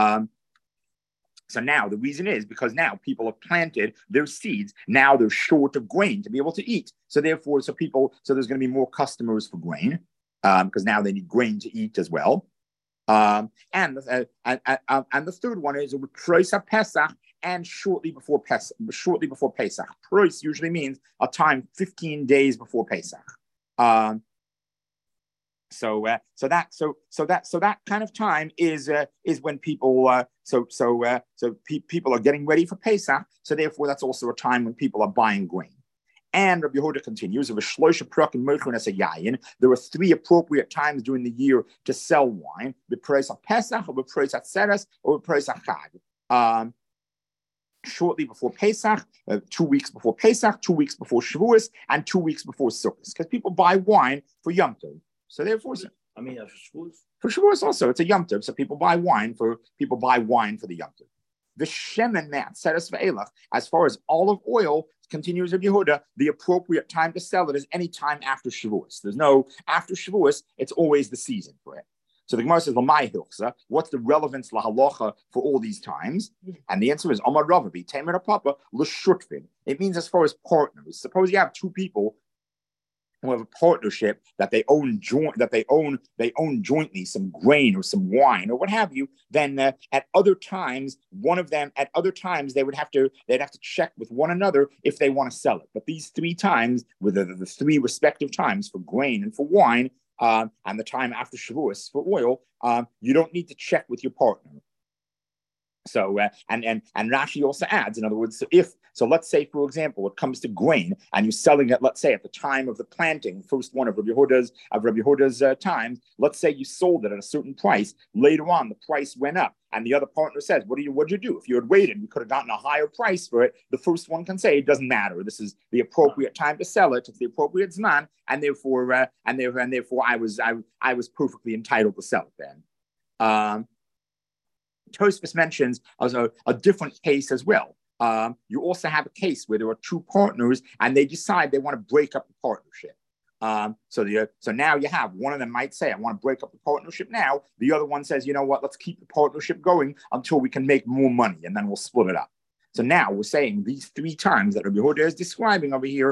S1: So now the reason is because now people have planted their seeds. Now they're short of grain to be able to eat. So therefore, so there's going to be more customers for grain because now they need grain to eat as well. And the third one is with Prois Pesach and shortly before Pesach. Prois usually means a time 15 days before Pesach. So that kind of time is when people people are getting ready for Pesach. So therefore, that's also a time when people are buying grain. And Rabbi Yehuda continues, there are 3 appropriate times during the year to sell wine: the price of Pesach, or the price at Seres, or the price at Chag. Shortly before Pesach, 2 weeks before Pesach, 2 weeks before Shavuos, and 2 weeks before Sukkot, because people buy wine for Yom Tov. So therefore, for Shavuos also, it's a Yom Tov, so people buy wine for the Yom Tov. The shemen me'atzeres ve'elach, as far as olive oil, continues Rabbi Yehuda, the appropriate time to sell it is any time after Shavuos. There's no after Shavuos, it's always the season for it. So the Gemara says, "L'mai hilchsa." What's the relevance lahalacha for all these times? And the answer is Amar Rava b'Temer Papa l'shutfin. It means as far as partners. Suppose you have 2 people who have a partnership that they own jointly some grain or some wine or what have you. Then at other times they would have to check with one another if they want to sell it. But these 3 times, with the 3 respective times for grain and for wine, and the time after Shavuos for oil, you don't need to check with your partner. So and Rashi also adds, in other words, so let's say, for example, it comes to grain and you're selling it, let's say at the time of the planting, first one of Rabbi Yehuda's times, let's say you sold it at a certain price. Later on, the price went up, and the other partner says, "What'd you do? If you had waited, we could have gotten a higher price for it." The first one can say, "It doesn't matter. This is the appropriate time to sell it. It's the appropriate zman, and therefore I was perfectly entitled to sell it then." Tosfos mentions also a different case as well. You also have a case where there are two partners and they decide they want to break up the partnership. So now you have one of them might say, "I want to break up the partnership now." The other one says, "You know what? Let's keep the partnership going until we can make more money, and then we'll split it up." So now we're saying these three times that Rabbi Yehuda is describing over here.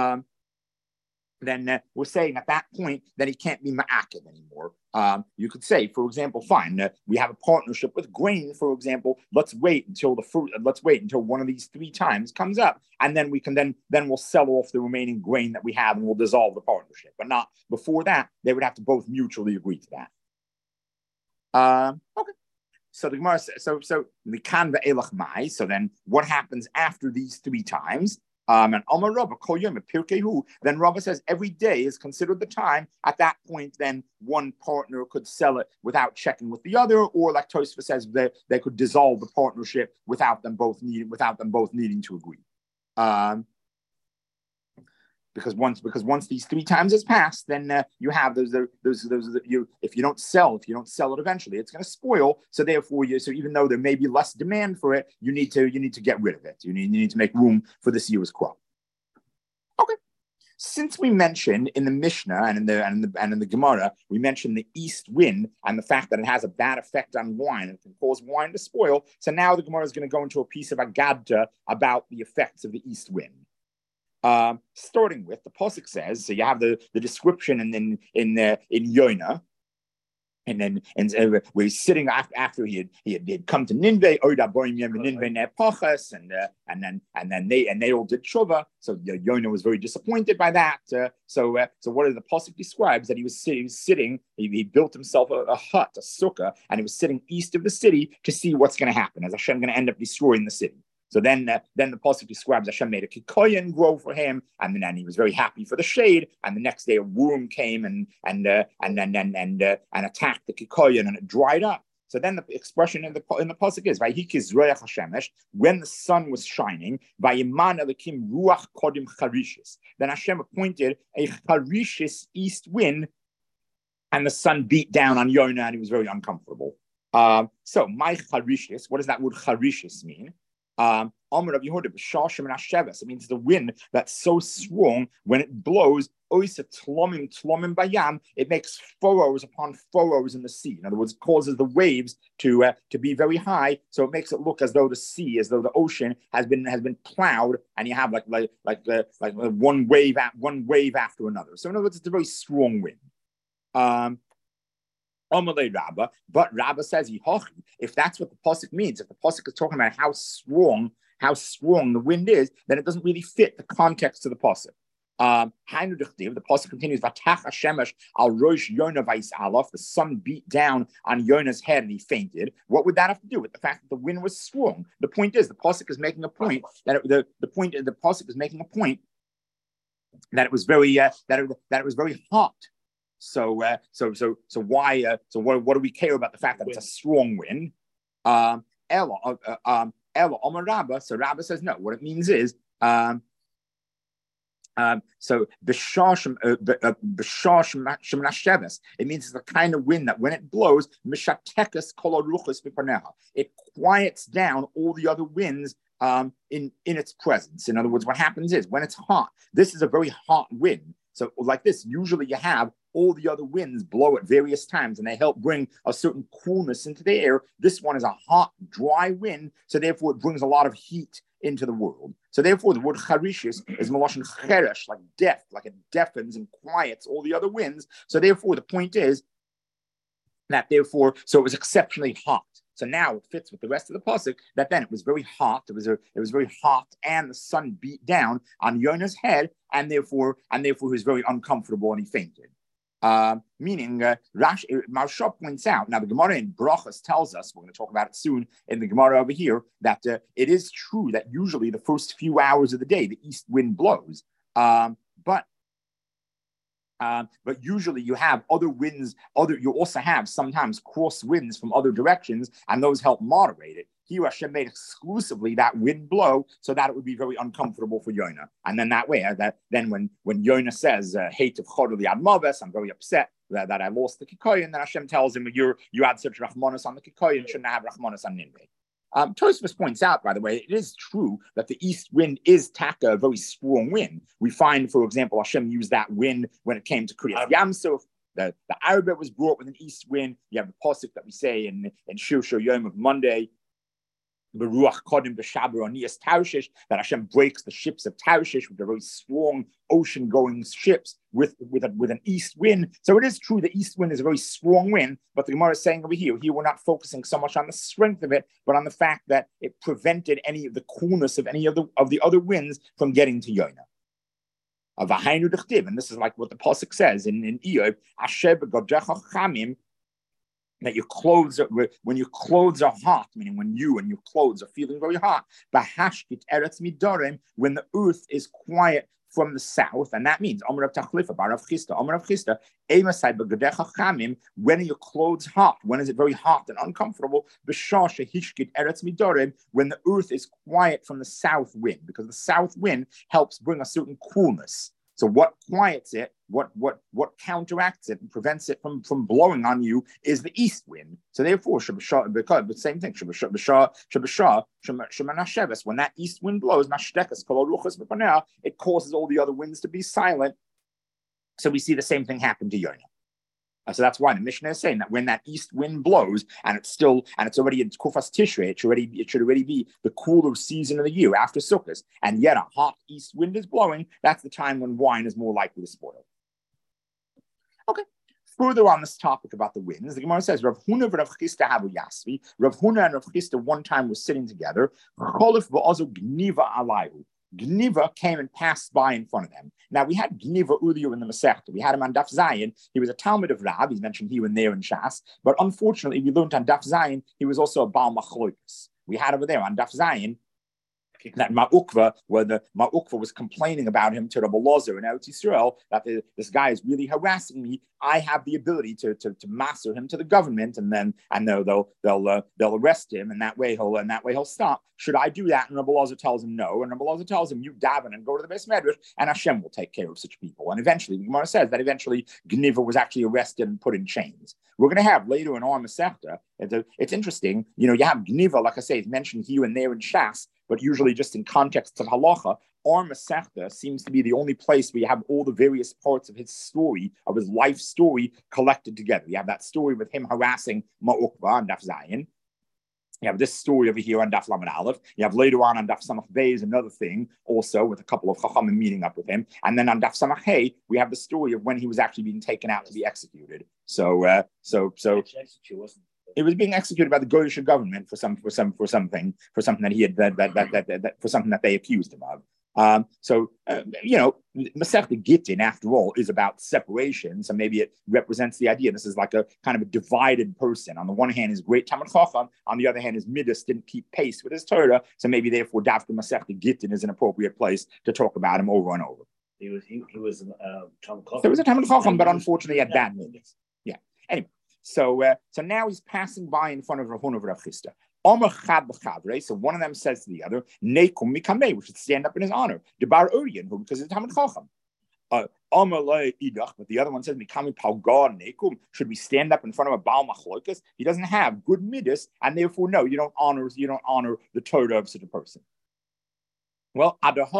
S1: Then we're saying at that point that he can't be ma'akev anymore. You could say, for example, fine, we have a partnership with grain, for example. Let's wait until one of these three times comes up, and then we can then we'll sell off the remaining grain that we have, and we'll dissolve the partnership. But not before that. They would have to both mutually agree to that. Okay. So the Gemara says, so the kan ve'elach mai. So then, what happens after these three times? And Amar Rabba Kol Yom Pirkehu. Then Rabba says every day is considered the time. At that point, then one partner could sell it without checking with the other, or like Tosfos says, they could dissolve the partnership without them both needing to agree. Because once these three times has passed, then you have those if you don't sell it eventually, it's going to spoil. So therefore, even though there may be less demand for it, you need to get rid of it. You need to make room for this year's crop. Okay. Since we mentioned in the Mishnah and in the Gemara, we mentioned the east wind and the fact that it has a bad effect on wine and can cause wine to spoil. So now the Gemara is going to go into a piece of Agadta about the effects of the east wind. Starting with the pasuk says, so you have the description in Yonah, and where he's sitting after he had come to Nineveh, and then they all did tshuva. So Yonah was very disappointed by that. So what the pasuk describes that he was sitting. He built himself a hut, a sukkah, and he was sitting east of the city to see what's going to happen. As Hashem going to end up destroying the city. So then the pasuk describes Hashem made a kikoyan grow for him, and then he was very happy for the shade. And the next day a worm came and attacked the kikoyan, and it dried up. So then the expression in the pasuk is Vayikis royach hashemesh, when the sun was shining. Vayiman elikim ruach kodim charishis. Then Hashem appointed a charishis east wind, and the sun beat down on Yonah, and he was very uncomfortable. So my charishis, what does that word charishis mean? It means the wind that's so strong when it blows, it makes furrows upon furrows in the sea. In other words, it causes the waves to be very high, so it makes it look as though the ocean has been plowed, and you have like one wave after another. So in other words, it's a very strong wind. But Rabba says, if that's what the pasuk means, if the pasuk is talking about how strong the wind is, then it doesn't really fit the context of the pasuk. The pasuk continues, Vatach Hashemesh al rosh Yonah vayis alaf. The sun beat down on Yonah's head and he fainted. What would that have to do with the fact that the wind was strong? The point is, the pasuk is making a point that the pasuk is making a point that it was very hot. So what do we care about the fact that it's a strong wind? Ella Omar Rabba. So Rabba says no. What it means is so b'shar shemanasheves. It means it's the kind of wind that when it blows, mishatekas kol haruchos b'paneha. It quiets down all the other winds in its presence. In other words, what happens is when it's hot, this is a very hot wind. So like this, usually you have all the other winds blow at various times and they help bring a certain coolness into the air. This one is a hot, dry wind, so therefore it brings a lot of heat into the world. So therefore the word charishis is malashon cheresh, like deaf, like it deafens and quiets all the other winds. So therefore the point is that so it was exceptionally hot. So now it fits with the rest of the pasuk that then it was very hot. It was very hot, and the sun beat down on Yonah's head, and therefore he was very uncomfortable and he fainted. Meaning, Maharsha points out, now the Gemara in Brachas tells us, we're going to talk about it soon in the Gemara over here, that it is true that usually the first few hours of the day, the east wind blows. But usually you have other winds, you also have sometimes cross winds from other directions, and those help moderate it. Here Hashem made exclusively that wind blow so that it would be very uncomfortable for Yonah. And then that way, then when Yonah says, hate of Chodol Yad Maves, I'm very upset that I lost the Kikoyan, then Hashem tells him, you had such Rachmanis on the Kikoyan, shouldn't have Rachmanis on Nineveh. Tosfos points out, by the way, it is true that the east wind is taka, a very strong wind. We find, for example, Hashem used that wind when it came to Kriyas Yamsuf. The Arabah was brought with an east wind. You have the pasuk that we say in Shir Shir Yom of Monday, Beruach Kodim B'Shaber Onias Tarshish, that Hashem breaks the ships of Tarshish, with the very strong ocean-going ships with an east wind. So it is true the east wind is a very strong wind, but the Gemara is saying over here we're not focusing so much on the strength of it, but on the fact that it prevented any of the coolness of any of the other winds from getting to Yonah. And this is like what the pasuk says in Eob, Asher b'godecha chamim, that your clothes when your clothes are hot, meaning when you and your clothes are feeling very hot, bahashkit eretz midorim, when the earth is quiet from the south, and that means Amar Rav Tachlifa, Bar Rav Chisda, Emasai b'gadecha chamim, when are your clothes hot? When is it very hot and uncomfortable? B'shah shehishkit eretz midorim, when the earth is quiet from the south wind, because the south wind helps bring a certain coolness. So what quiets it, what counteracts it and prevents it from blowing on you is the east wind. So therefore, because the same thing, when that east wind blows, it causes all the other winds to be silent. So we see the same thing happen to Yonah. So that's why the Mishnah is saying that when that east wind blows and it's already in Kufas Tishrei, it should already be the cooler season of the year after Sukkot, and yet a hot east wind is blowing, that's the time when wine is more likely to spoil. Okay. Further on this topic about the winds, the Gemara says, Rav Huna and Rav Chisda havu yasvi. Rav Huna and Rav Chisda one time were sitting together. Cholif v'ozo gniva alayhu. Gniva came and passed by in front of them. Now, we had Gniva earlier in the Masechta. We had him on Daf Zayin. He was a Talmud of Rab. He's mentioned here and there in Shas. But unfortunately, we learned on Daf Zayin, he was also a Baal Machlokas. We had over there on Daf Zayin that Ma'ukva, where the Ma'ukva was complaining about him to Rabbi Lozer in Eretz Yisrael, that this guy is really harassing me. I have the ability to master him to the government, and they'll arrest him, and that way he'll stop. Should I do that? And Rabbi Lozer tells him no, and Rabbi Lozer tells him, you daven and go to the Beis Medrash, and Hashem will take care of such people. And eventually, the Gemara says that eventually Gniva was actually arrested and put in chains. We're going to have later in our Masechta. It's interesting, you have Gniva, like I say, it's mentioned here and there in Shas, but usually just in context of halacha. Our Masechta seems to be the only place where you have all the various parts of his story, of his life story, collected together. You have that story with him harassing Ma'ukva on Daf Zayin. You have this story over here on Daf Lamed Aleph. You have later on Daf Samach Beis another thing, also with a couple of Chachamim meeting up with him. And then on Daf Samach Hey, we have the story of when he was actually being taken out to be executed. So it was being executed by the Goyish government for something that he had for something that they accused him of. Masechta Gittin, after all, is about separation. So maybe it represents the idea. This is like a kind of a divided person. On the one hand, his great Talmud Chacham. On the other hand, his Midas didn't keep pace with his Torah. So maybe therefore, Dafka Masechta Gittin is an appropriate place to talk about him over and over.
S2: He was Talmud Chacham.
S1: There was a Talmud Chacham, but unfortunately, he had bad Midas. Yeah. Anyway, so now he's passing by in front of Rav Huna and Rav Chisda. So one of them says to the other, Nekum Mikameh, we should stand up in his honor. Debar Urian, who because it's Talmud Chacham. But the other one says, Mikami Palgar Nekum, should we stand up in front of a Baal Machlokas? He doesn't have good midas, and therefore, no, you don't honor the Torah of such a person. Well,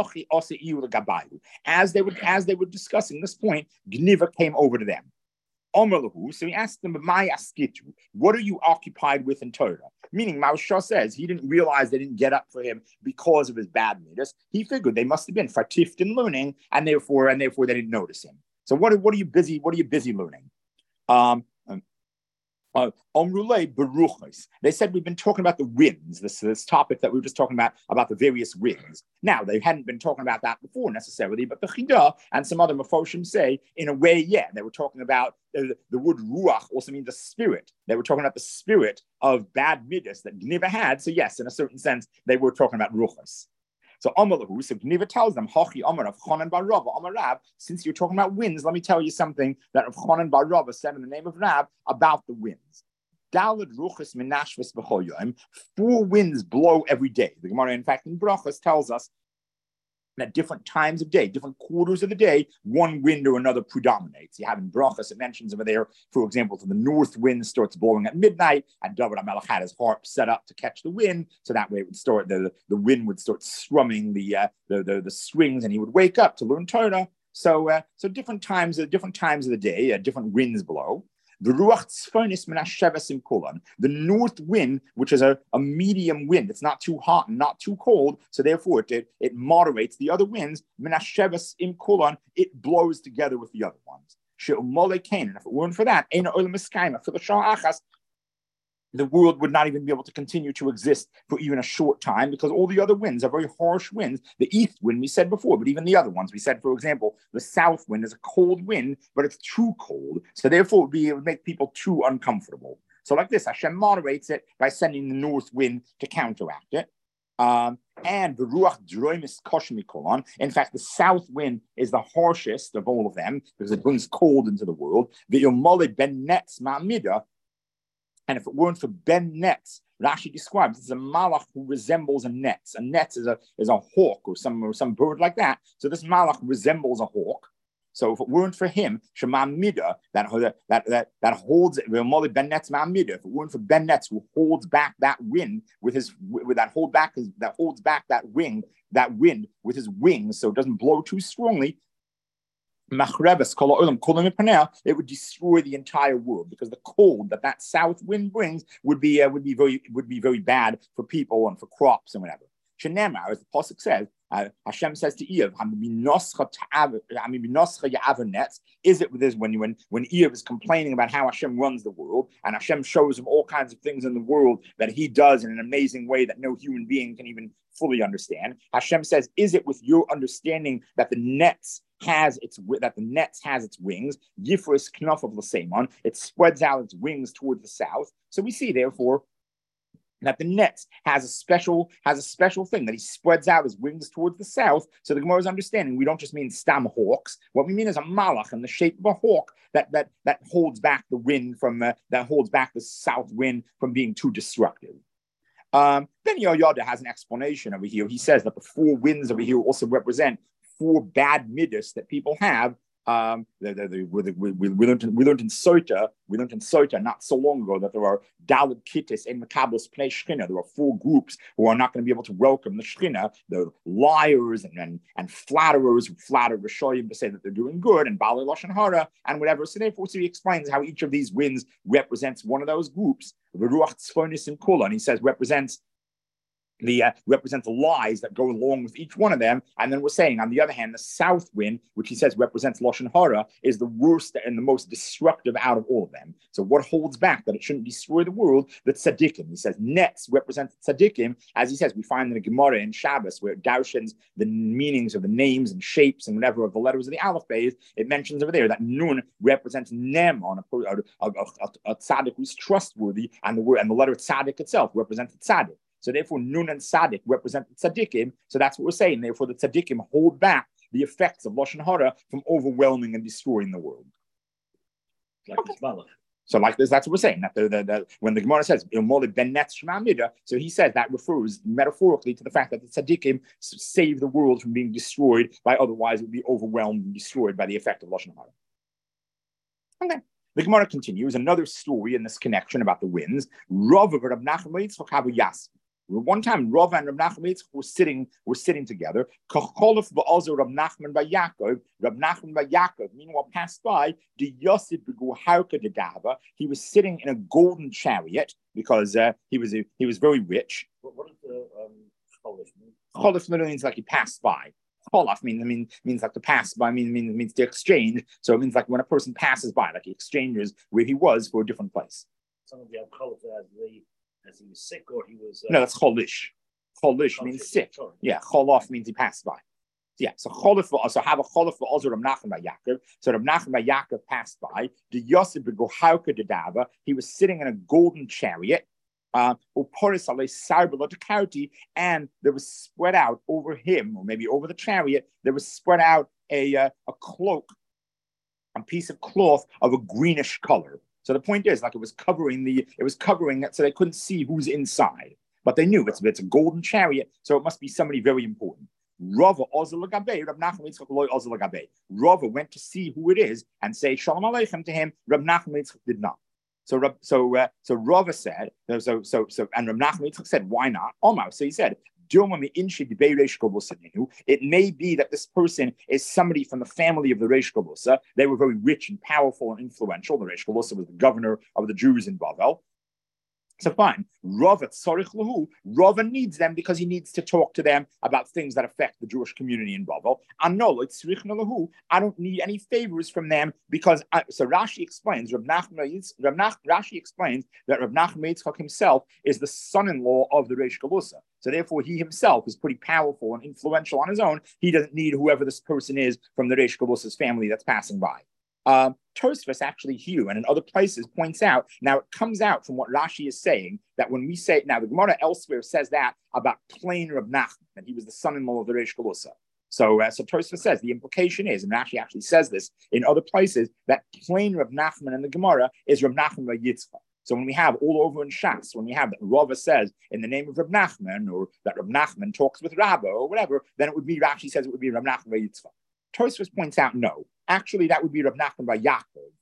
S1: as they were discussing this point, Gniva came over to them. So he asked them, what are you occupied with in Torah? Meaning, Maharsha says he didn't realize they didn't get up for him because of his bad midas. He figured they must have been fatift in learning, and therefore they didn't notice him. So what are you busy learning? They said we've been talking about the winds, this topic that we were just talking about the various winds. Now, they hadn't been talking about that before necessarily, but the Chida and some other Mefoshim say, in a way, yeah, they were talking about the word ruach also means the spirit. They were talking about the spirit of bad midas that Gniva had. So yes, in a certain sense, they were talking about ruchas. So Amalahu, so Gniva tells them, Hachi Amar of Chonan bar Rava, Amar Rab, since you're talking about winds, let me tell you something that Rav Chonan bar Rava said in the name of Rab about the winds. Dalad ruchas minashvis b'choyim, 4 winds blow every day. The Gemara, in fact, in Brachas tells us at different times of day, different quarters of the day, one wind or another predominates. You have in Brachas, it mentions over there, for example, the north wind starts blowing at midnight, and David HaMelech had his harp set up to catch the wind, so that way it would start, the wind would start strumming the strings, and he would wake up to learn Torah. So different times of the day, different winds blow. The ruach tzfonis minashevesim kulan, the north wind, which is a medium wind. It's not too hot and not too cold, so therefore it moderates the other winds. Minashevesim kulan, it blows together with the other ones. She'umole kain, and if it weren't for that, eina olam miskayma for the shah achas, the world would not even be able to continue to exist for even a short time, because all the other winds are very harsh winds. The east wind we said before, but even the other ones we said, for example, the south wind is a cold wind, but it's too cold, so therefore it would make people too uncomfortable. So like this, Hashem moderates it by sending the north wind to counteract it. And the ruach droimis koshmikolon. In fact, the south wind is the harshest of all of them because it brings cold into the world. The yomole ben netz ma'amida. And if it weren't for Ben Netz, Rashi describes it's a malach who resembles a netz. A netz is a hawk or some bird like that. So this malach resembles a hawk. So if it weren't for him, Shema Mida, that holds Ben Netz Ma'amida, if it weren't for Ben Netz who holds back that wind that holds back that wind with his wings, so it doesn't blow too strongly. It would destroy the entire world, because the cold that south wind brings would be very bad for people and for crops and whatever. Shenemar, as the pasuk says, Hashem says to Eve, is it with this when Eve is complaining about how Hashem runs the world, and Hashem shows him all kinds of things in the world that he does in an amazing way that no human being can even fully understand. Hashem says, is it with your understanding that the netz has its wings, Yifris Knuf of Lasemon, it spreads out its wings toward the south. So we see, therefore, that the netz has a special thing, that he spreads out his wings towards the south. So the Gemara's understanding, we don't just mean stam hawks. What we mean is a malach in the shape of a hawk that holds back the wind that holds back the south wind from being too destructive. Then Yoyada has an explanation over here. He says that the 4 winds over here also represent 4 bad midas that people have. We learned in Sota not so long ago that there are Dalit Kittis and Makabos Pnei Shechina. There are 4 groups who are not going to be able to welcome the Shechina. The liars and flatterers who flatter Rishoyim to say that they're doing good, and Baalei Lashon Hara and whatever. So therefore, he explains how each of these winds represents one of those groups. The Ruach Tzfonis and Kula, and he says represents the lies that go along with each one of them. And then we're saying, on the other hand, the south wind, which he says represents Lashon Hara, is the worst and the most destructive out of all of them. So what holds back that it shouldn't destroy the world? The tzaddikim. He says netz represents tzaddikim. As he says, we find in the Gemara in Shabbos, where it darshans the meanings of the names and shapes and whatever of the letters of the Aleph Beis, it mentions over there that Nun represents Nem, on a tzaddik who's trustworthy, and the letter tzaddik itself represents tzaddik. So therefore, Nun and Tzaddik represent the Tzaddikim. So that's what we're saying. Therefore, the Tzaddikim hold back the effects of Lashon Hara from overwhelming and destroying the world. So like this, that's what we're saying. That when the Gemara says, so he says that refers metaphorically to the fact that the Tzaddikim save the world from being destroyed by otherwise it would be overwhelmed and destroyed by the effect of Lashon Hara. Okay. The Gemara continues, another story in this connection about the winds. One time, Rav and Rav Nachman were sitting together. Rav Nachman by Yaakov, meanwhile, passed by the Yosef Beguharka de Gava. He was sitting in a golden chariot because he was very rich.
S2: What is the Cholif mean?
S1: Cholif literally means like he passed by. Cholaf means like to pass by, means to exchange. So it means like when a person passes by, like he exchanges where he was for a different place.
S2: somebody had cholera as he was sick or he was.
S1: No, that's cholish. Cholish means sick. Sorry. Yeah, cholof means he passed by. Yeah, so have a cholif for also Rab Nachman by Yaakov. So Rab Nachman by Yaakov passed by. The Yosef begohauka de dava. He was sitting in a golden chariot. And there was spread out over him, or maybe over the chariot, there was spread out a cloak, a piece of cloth of a greenish color. So the point is, like it was covering it, so they couldn't see who's inside. But they knew it's a golden chariot, so it must be somebody very important. Rava went to see who it is and say Shalom Aleichem to him. Rab Nachman Yitzchak did not. So Rava said, and Rab Nachman Yitzchak said, why not? Omar. So he said, it may be that this person is somebody from the family of the Reish Kavusa. They were very rich and powerful and influential. The Reish Kavusa was the governor of the Jews in Bavel. So fine, Rava needs them because he needs to talk to them about things that affect the Jewish community in Bavel. I don't need any favors from them because. So Rashi explains. Rashi explains that Rab Nachman Yitzchak himself is the son-in-law of the Reish Kavusa. So therefore, he himself is pretty powerful and influential on his own. He doesn't need whoever this person is from the Reish Kavusa's family that's passing by. Tosfos actually here and in other places points out, now it comes out from what Rashi is saying, that when we say, now the Gemara elsewhere says that about plain Rab Nachman, that he was the son-in-law of the Reish Kavusa. So Tosfos says the implication is, and Rashi actually says this in other places, that plain Rab Nachman in the Gemara is Rab Nachman by Yitzchak. So when we have all over in Shas, when we have that Rava says in the name of Rab Nachman, or that Rab Nachman talks with Rabba or whatever, then it would be, Rashi says it would be Rab Nachman by Yitzchak. Tosfos points out, no. Actually, that would be Rab Nachman by Yaakov,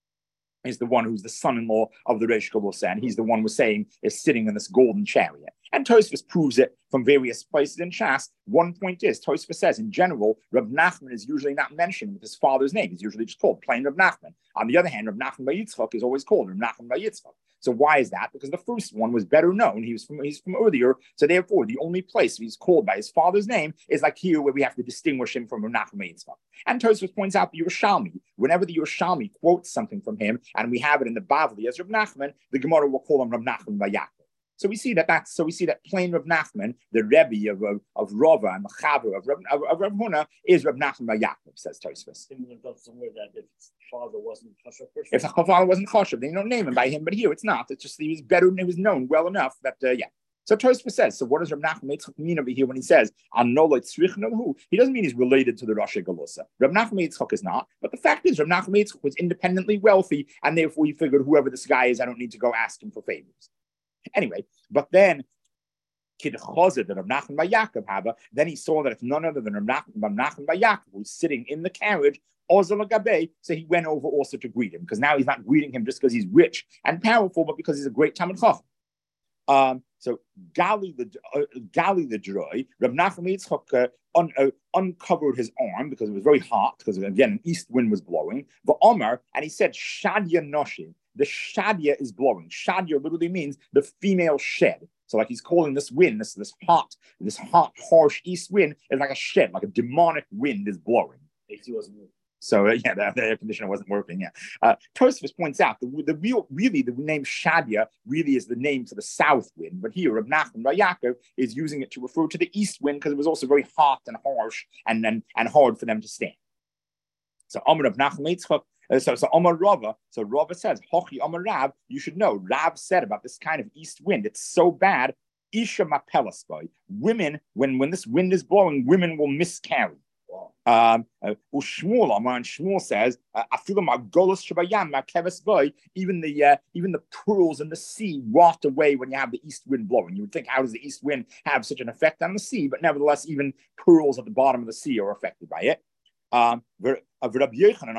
S1: is the one who's the son-in-law of the Reish Kavusa, and he's the one we're saying is sitting in this golden chariot. And Tosfos proves it from various places in Shas. One point is, Tosfos says, in general, Rab Nachman is usually not mentioned with his father's name. He's usually just called plain Rab Nachman. On the other hand, Rab Nachman by Yitzchak is always called Rab Nachman by Yitzchak. So why is that? Because the first one was better known. He's from earlier. So therefore, the only place he's called by his father's name is like here where we have to distinguish him from Rab Nachman by Yitzchak. And Tosfos points out the Yerushalmi. Whenever the Yerushalmi quotes something from him, and we have it in the Bavli as Rab Nachman, the Gemara will call him Rab Nachman by Yaakov. So we see that plain Rab Nachman, the Rebbe of Rava and the Chaver of Rab Huna, is Rab Nachman by Yaakov, says Tosfos.
S2: Somewhere that if his father wasn't chashuv,
S1: if the father wasn't chashuv, they don't name him by him. But here it's not. It's just he was better and he was known well enough that yeah. So Tosfos says. So what does Rab Nachman Yitzchak mean over here when he says he doesn't mean he's related to the Rosh Galusa. Rab Nachman Yitzchak is not. But the fact is, Rab Nachman Yitzchak was independently wealthy, and therefore he figured whoever this guy is, I don't need to go ask him for favors. Anyway, but then Kid Chazed that Rab Nachman by Yaakov Haba, then he saw that it's none other than Rab Nachman by Yaakov who's sitting in the carriage. So he went over also to greet him, because now he's not greeting him just because he's rich and powerful, but because he's a great Talmid Chacham. So Gali the Droi, Rab Nachman Yitzchak uncovered his arm because it was very hot, because again an east wind was blowing. The Omar, and he said Shadya Noshim. The Shadya is blowing. Shadya literally means the female shed. So like he's calling this wind, this hot, harsh east wind is like a shed, like a demonic wind is blowing.
S2: AC wasn't moving.
S1: So the air conditioner wasn't working. Yeah, Tosfos points out the name Shadya really is the name for the south wind, but here Rab Nachman by Yaakov is using it to refer to the east wind because it was also very hot and harsh and hard for them to stand. So Amar Rab Nachman Yitzchak. So Amar Rava. So Rava says, Hochi Amar Rav. You should know. Rav said about this kind of east wind. It's so bad. Isha mapelas by women. When this wind is blowing, women will miscarry. Shmuel says, even the pearls in the sea rot away when you have the east wind blowing. You would think, how does the east wind have such an effect on the sea? But nevertheless, even pearls at the bottom of the sea are affected by it. And Rabbi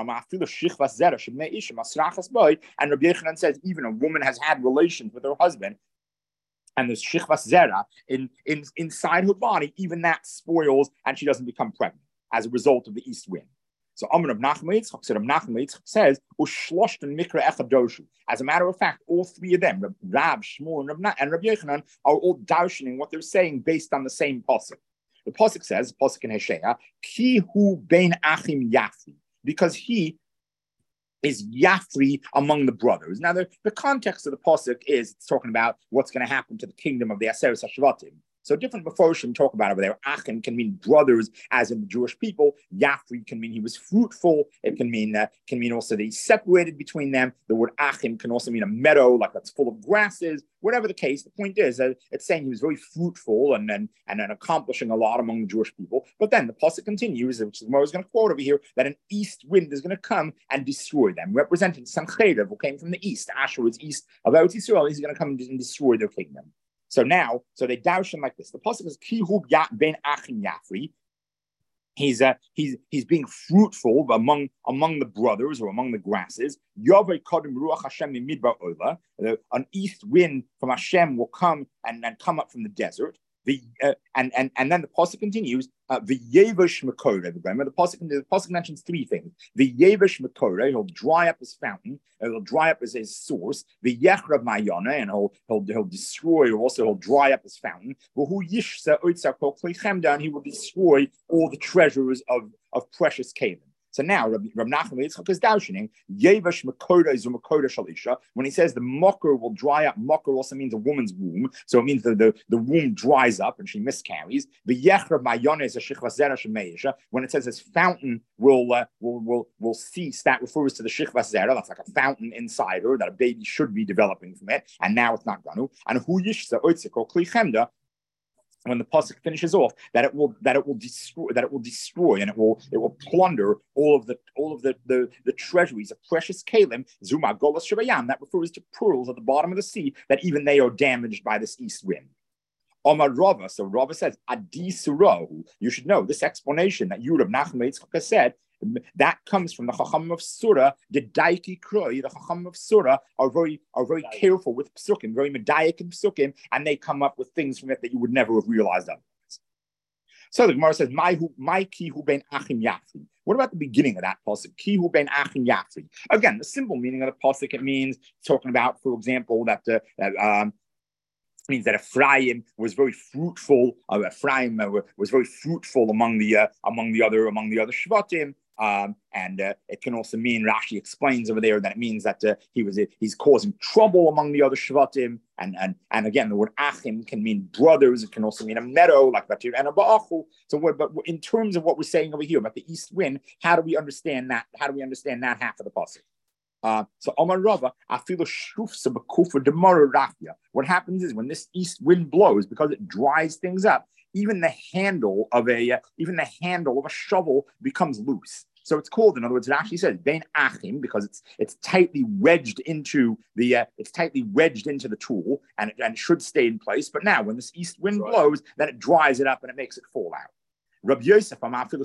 S1: Yochanan says even a woman has had relations with her husband, and there's shichvas zera inside her body, even that spoils, and she doesn't become pregnant as a result of the east wind. So Amar Rab Nachman Yitzchak says, as a matter of fact, all three of them, Rab, Shmuel, and Rabbi Yochanan, are all darshaning what they're saying based on the same pasuk. The pasuk says, pasuk in Hosea, Ki hu bein achim yafi, because he is Yafri among the brothers. Now, the context of the pasuk is it's talking about what's going to happen to the kingdom of the Aseret HaShvatim. So different Meforshim talk about over there. Achim can mean brothers, as in the Jewish people. Yafri can mean he was fruitful. It can mean also that he separated between them. The word Achim can also mean a meadow, like that's full of grasses. Whatever the case, the point is that it's saying he was very fruitful and accomplishing a lot among the Jewish people. But then the pasuk continues, which is what I was going to quote over here, that an east wind is going to come and destroy them, representing Sancheiriv, who came from the east. Asher is east of Eretz Yisrael. He's going to come and destroy their kingdom. So they douche him like this. The pasuk is Kihub ben Achim Yafri. He's being fruitful among the brothers or among the grasses. Yavei Kadim Ruach Hashem Midbar Ola. An east wind from Hashem will come and come up from the desert. And then the pasuk continues. The Yevish Makore. The pasuk mentions three things. The Yevish Makore, he'll dry up his fountain. He'll dry up his source. The Yechrav Mayana, and he'll destroy, or also he'll dry up his fountain. And he will destroy all the treasures of precious Canaan. So now, Rabbi Nachman Yitzchak is daushing, Yevash Makoda is a Makoda Shalisha. When he says the mocker will dry up, mocker also means a woman's womb. So it means the womb dries up and she miscarries. The Yechrav Mayana is a Shichvazera Shemeisha. When it says his fountain will cease, that refers to the Shichvazera. That's like a fountain inside her that a baby should be developing from it. And now it's not going to. And Hu Yishsa Oitzik or Kli Chemda, when the pasuk finishes off, that it will destroy and it will plunder all of the treasuries of precious kalim, zuma golas shabayam. That refers to pearls at the bottom of the sea, that even they are damaged by this east wind. Omar Rava, so Rava says, Adi Surahu. You should know this explanation that Yud of Nachman Yitzchak said. That comes from the Chacham of Surah, the Daiki Kroi. The Chacham of Surah are very careful with psukim, very medayik in psukim, and they come up with things from it that you would never have realized otherwise. So the Gemara says, "My kihu ben achim yafri." What about the beginning of that pasuk? Kihu ben achim yafri. Again, the simple meaning of the pasuk, it means talking about, for example, that means that Ephraim was very fruitful. Ephraim was very fruitful among the other shvatim. And it can also mean, Rashi explains over there, that it means that he's causing trouble among the other shvatim. And again, the word achim can mean brothers. It can also mean a meadow, like Batir and Ba'achu. But in terms of what we're saying over here about the east wind, how do we understand that? How do we understand that half of the pasuk? So Omar Rava, what happens is when this east wind blows, because it dries things up, even the handle of a shovel becomes loose. So it's called, in other words, it actually says ben achim, because it's tightly wedged into the tool, and it should stay in place. But now when this east wind blows, then it dries it up and it makes it fall out. Rabbi Yosef,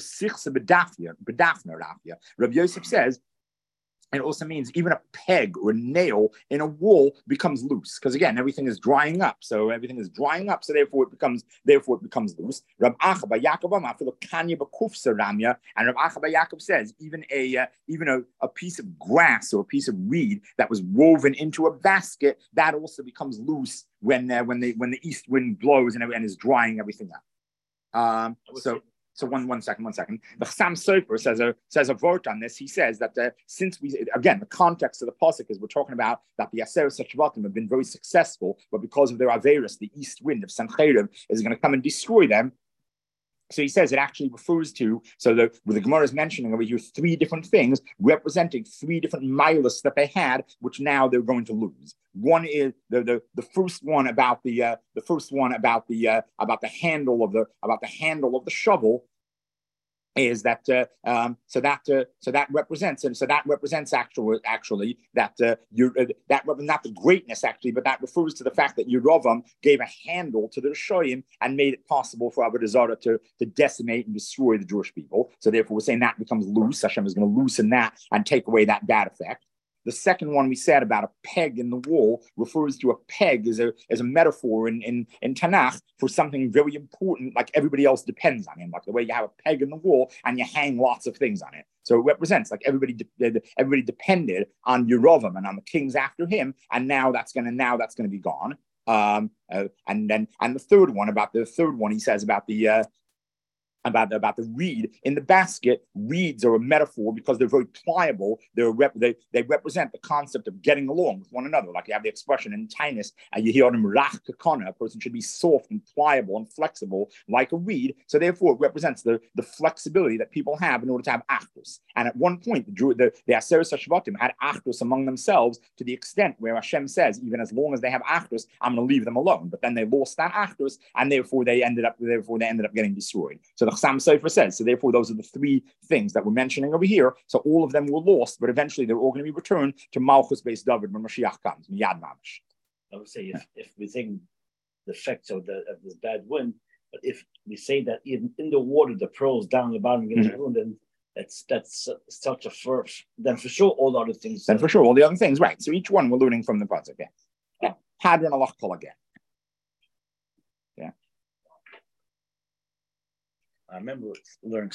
S1: Rabbi Yosef says, it also means even a peg or a nail in a wall becomes loose, because again, everything is drying up. So therefore it becomes loose. Rab Acha bar Yaakov and Rab Acha bar Yaakov says even a piece of grass or a piece of reed that was woven into a basket, that also becomes loose when the east wind blows and is drying everything up. So one second. The Chassam Sofer says a vote on this. He says that the context of the pasuk is we're talking about that the Aseret HaShvatim have been very successful, but because of their Averis, the east wind of Sancheiriv is going to come and destroy them. So he says it actually refers to, the Gemara is mentioning over here three different things representing three different milas that they had, which now they're going to lose. One is the first one about the handle of the shovel, is that that represents actually that not the greatness actually, but that refers to the fact that Yerovam gave a handle to the Rishoyim and made it possible for Avodah Zarah to decimate and destroy the Jewish people. So therefore, we're saying that becomes loose. Hashem is going to loosen that and take away that bad effect. The second one we said about a peg in the wall refers to a peg as a metaphor in Tanakh for something very important, like everybody else depends on him, like the way you have a peg in the wall and you hang lots of things on it. So it represents like everybody depended on Yerovam and on the kings after him, and now that's going to be gone. And the third one he says about the about the reed in the basket. Reeds are a metaphor because they're very pliable. They represent the concept of getting along with one another. Like you have the expression in Tainus, you hear them rach kakana, a person should be soft and pliable and flexible like a reed. So therefore it represents the flexibility that people have in order to have achdus. And at one point, the Aseret HaShvatim had achdus among themselves to the extent where Hashem says, even as long as they have achdus, I'm going to leave them alone. But then they lost that achdus, and therefore they ended up getting destroyed. So the Chassam Sofer says, so therefore those are the three things that we're mentioning over here. So all of them were lost, but eventually they're all going to be returned to Malchus Beis David when Mashiach comes. Miyad Mamash.
S2: I would say if we think the effects of this bad wind, but if we say that even in the water the pearls down the bottom get ruined, then that's such a first. Then for sure all the other things.
S1: Then for sure all the other things, right? So each one we're learning from the pasuk. Yeah. Hadron Allah Kol again. Yeah.
S2: I remember learning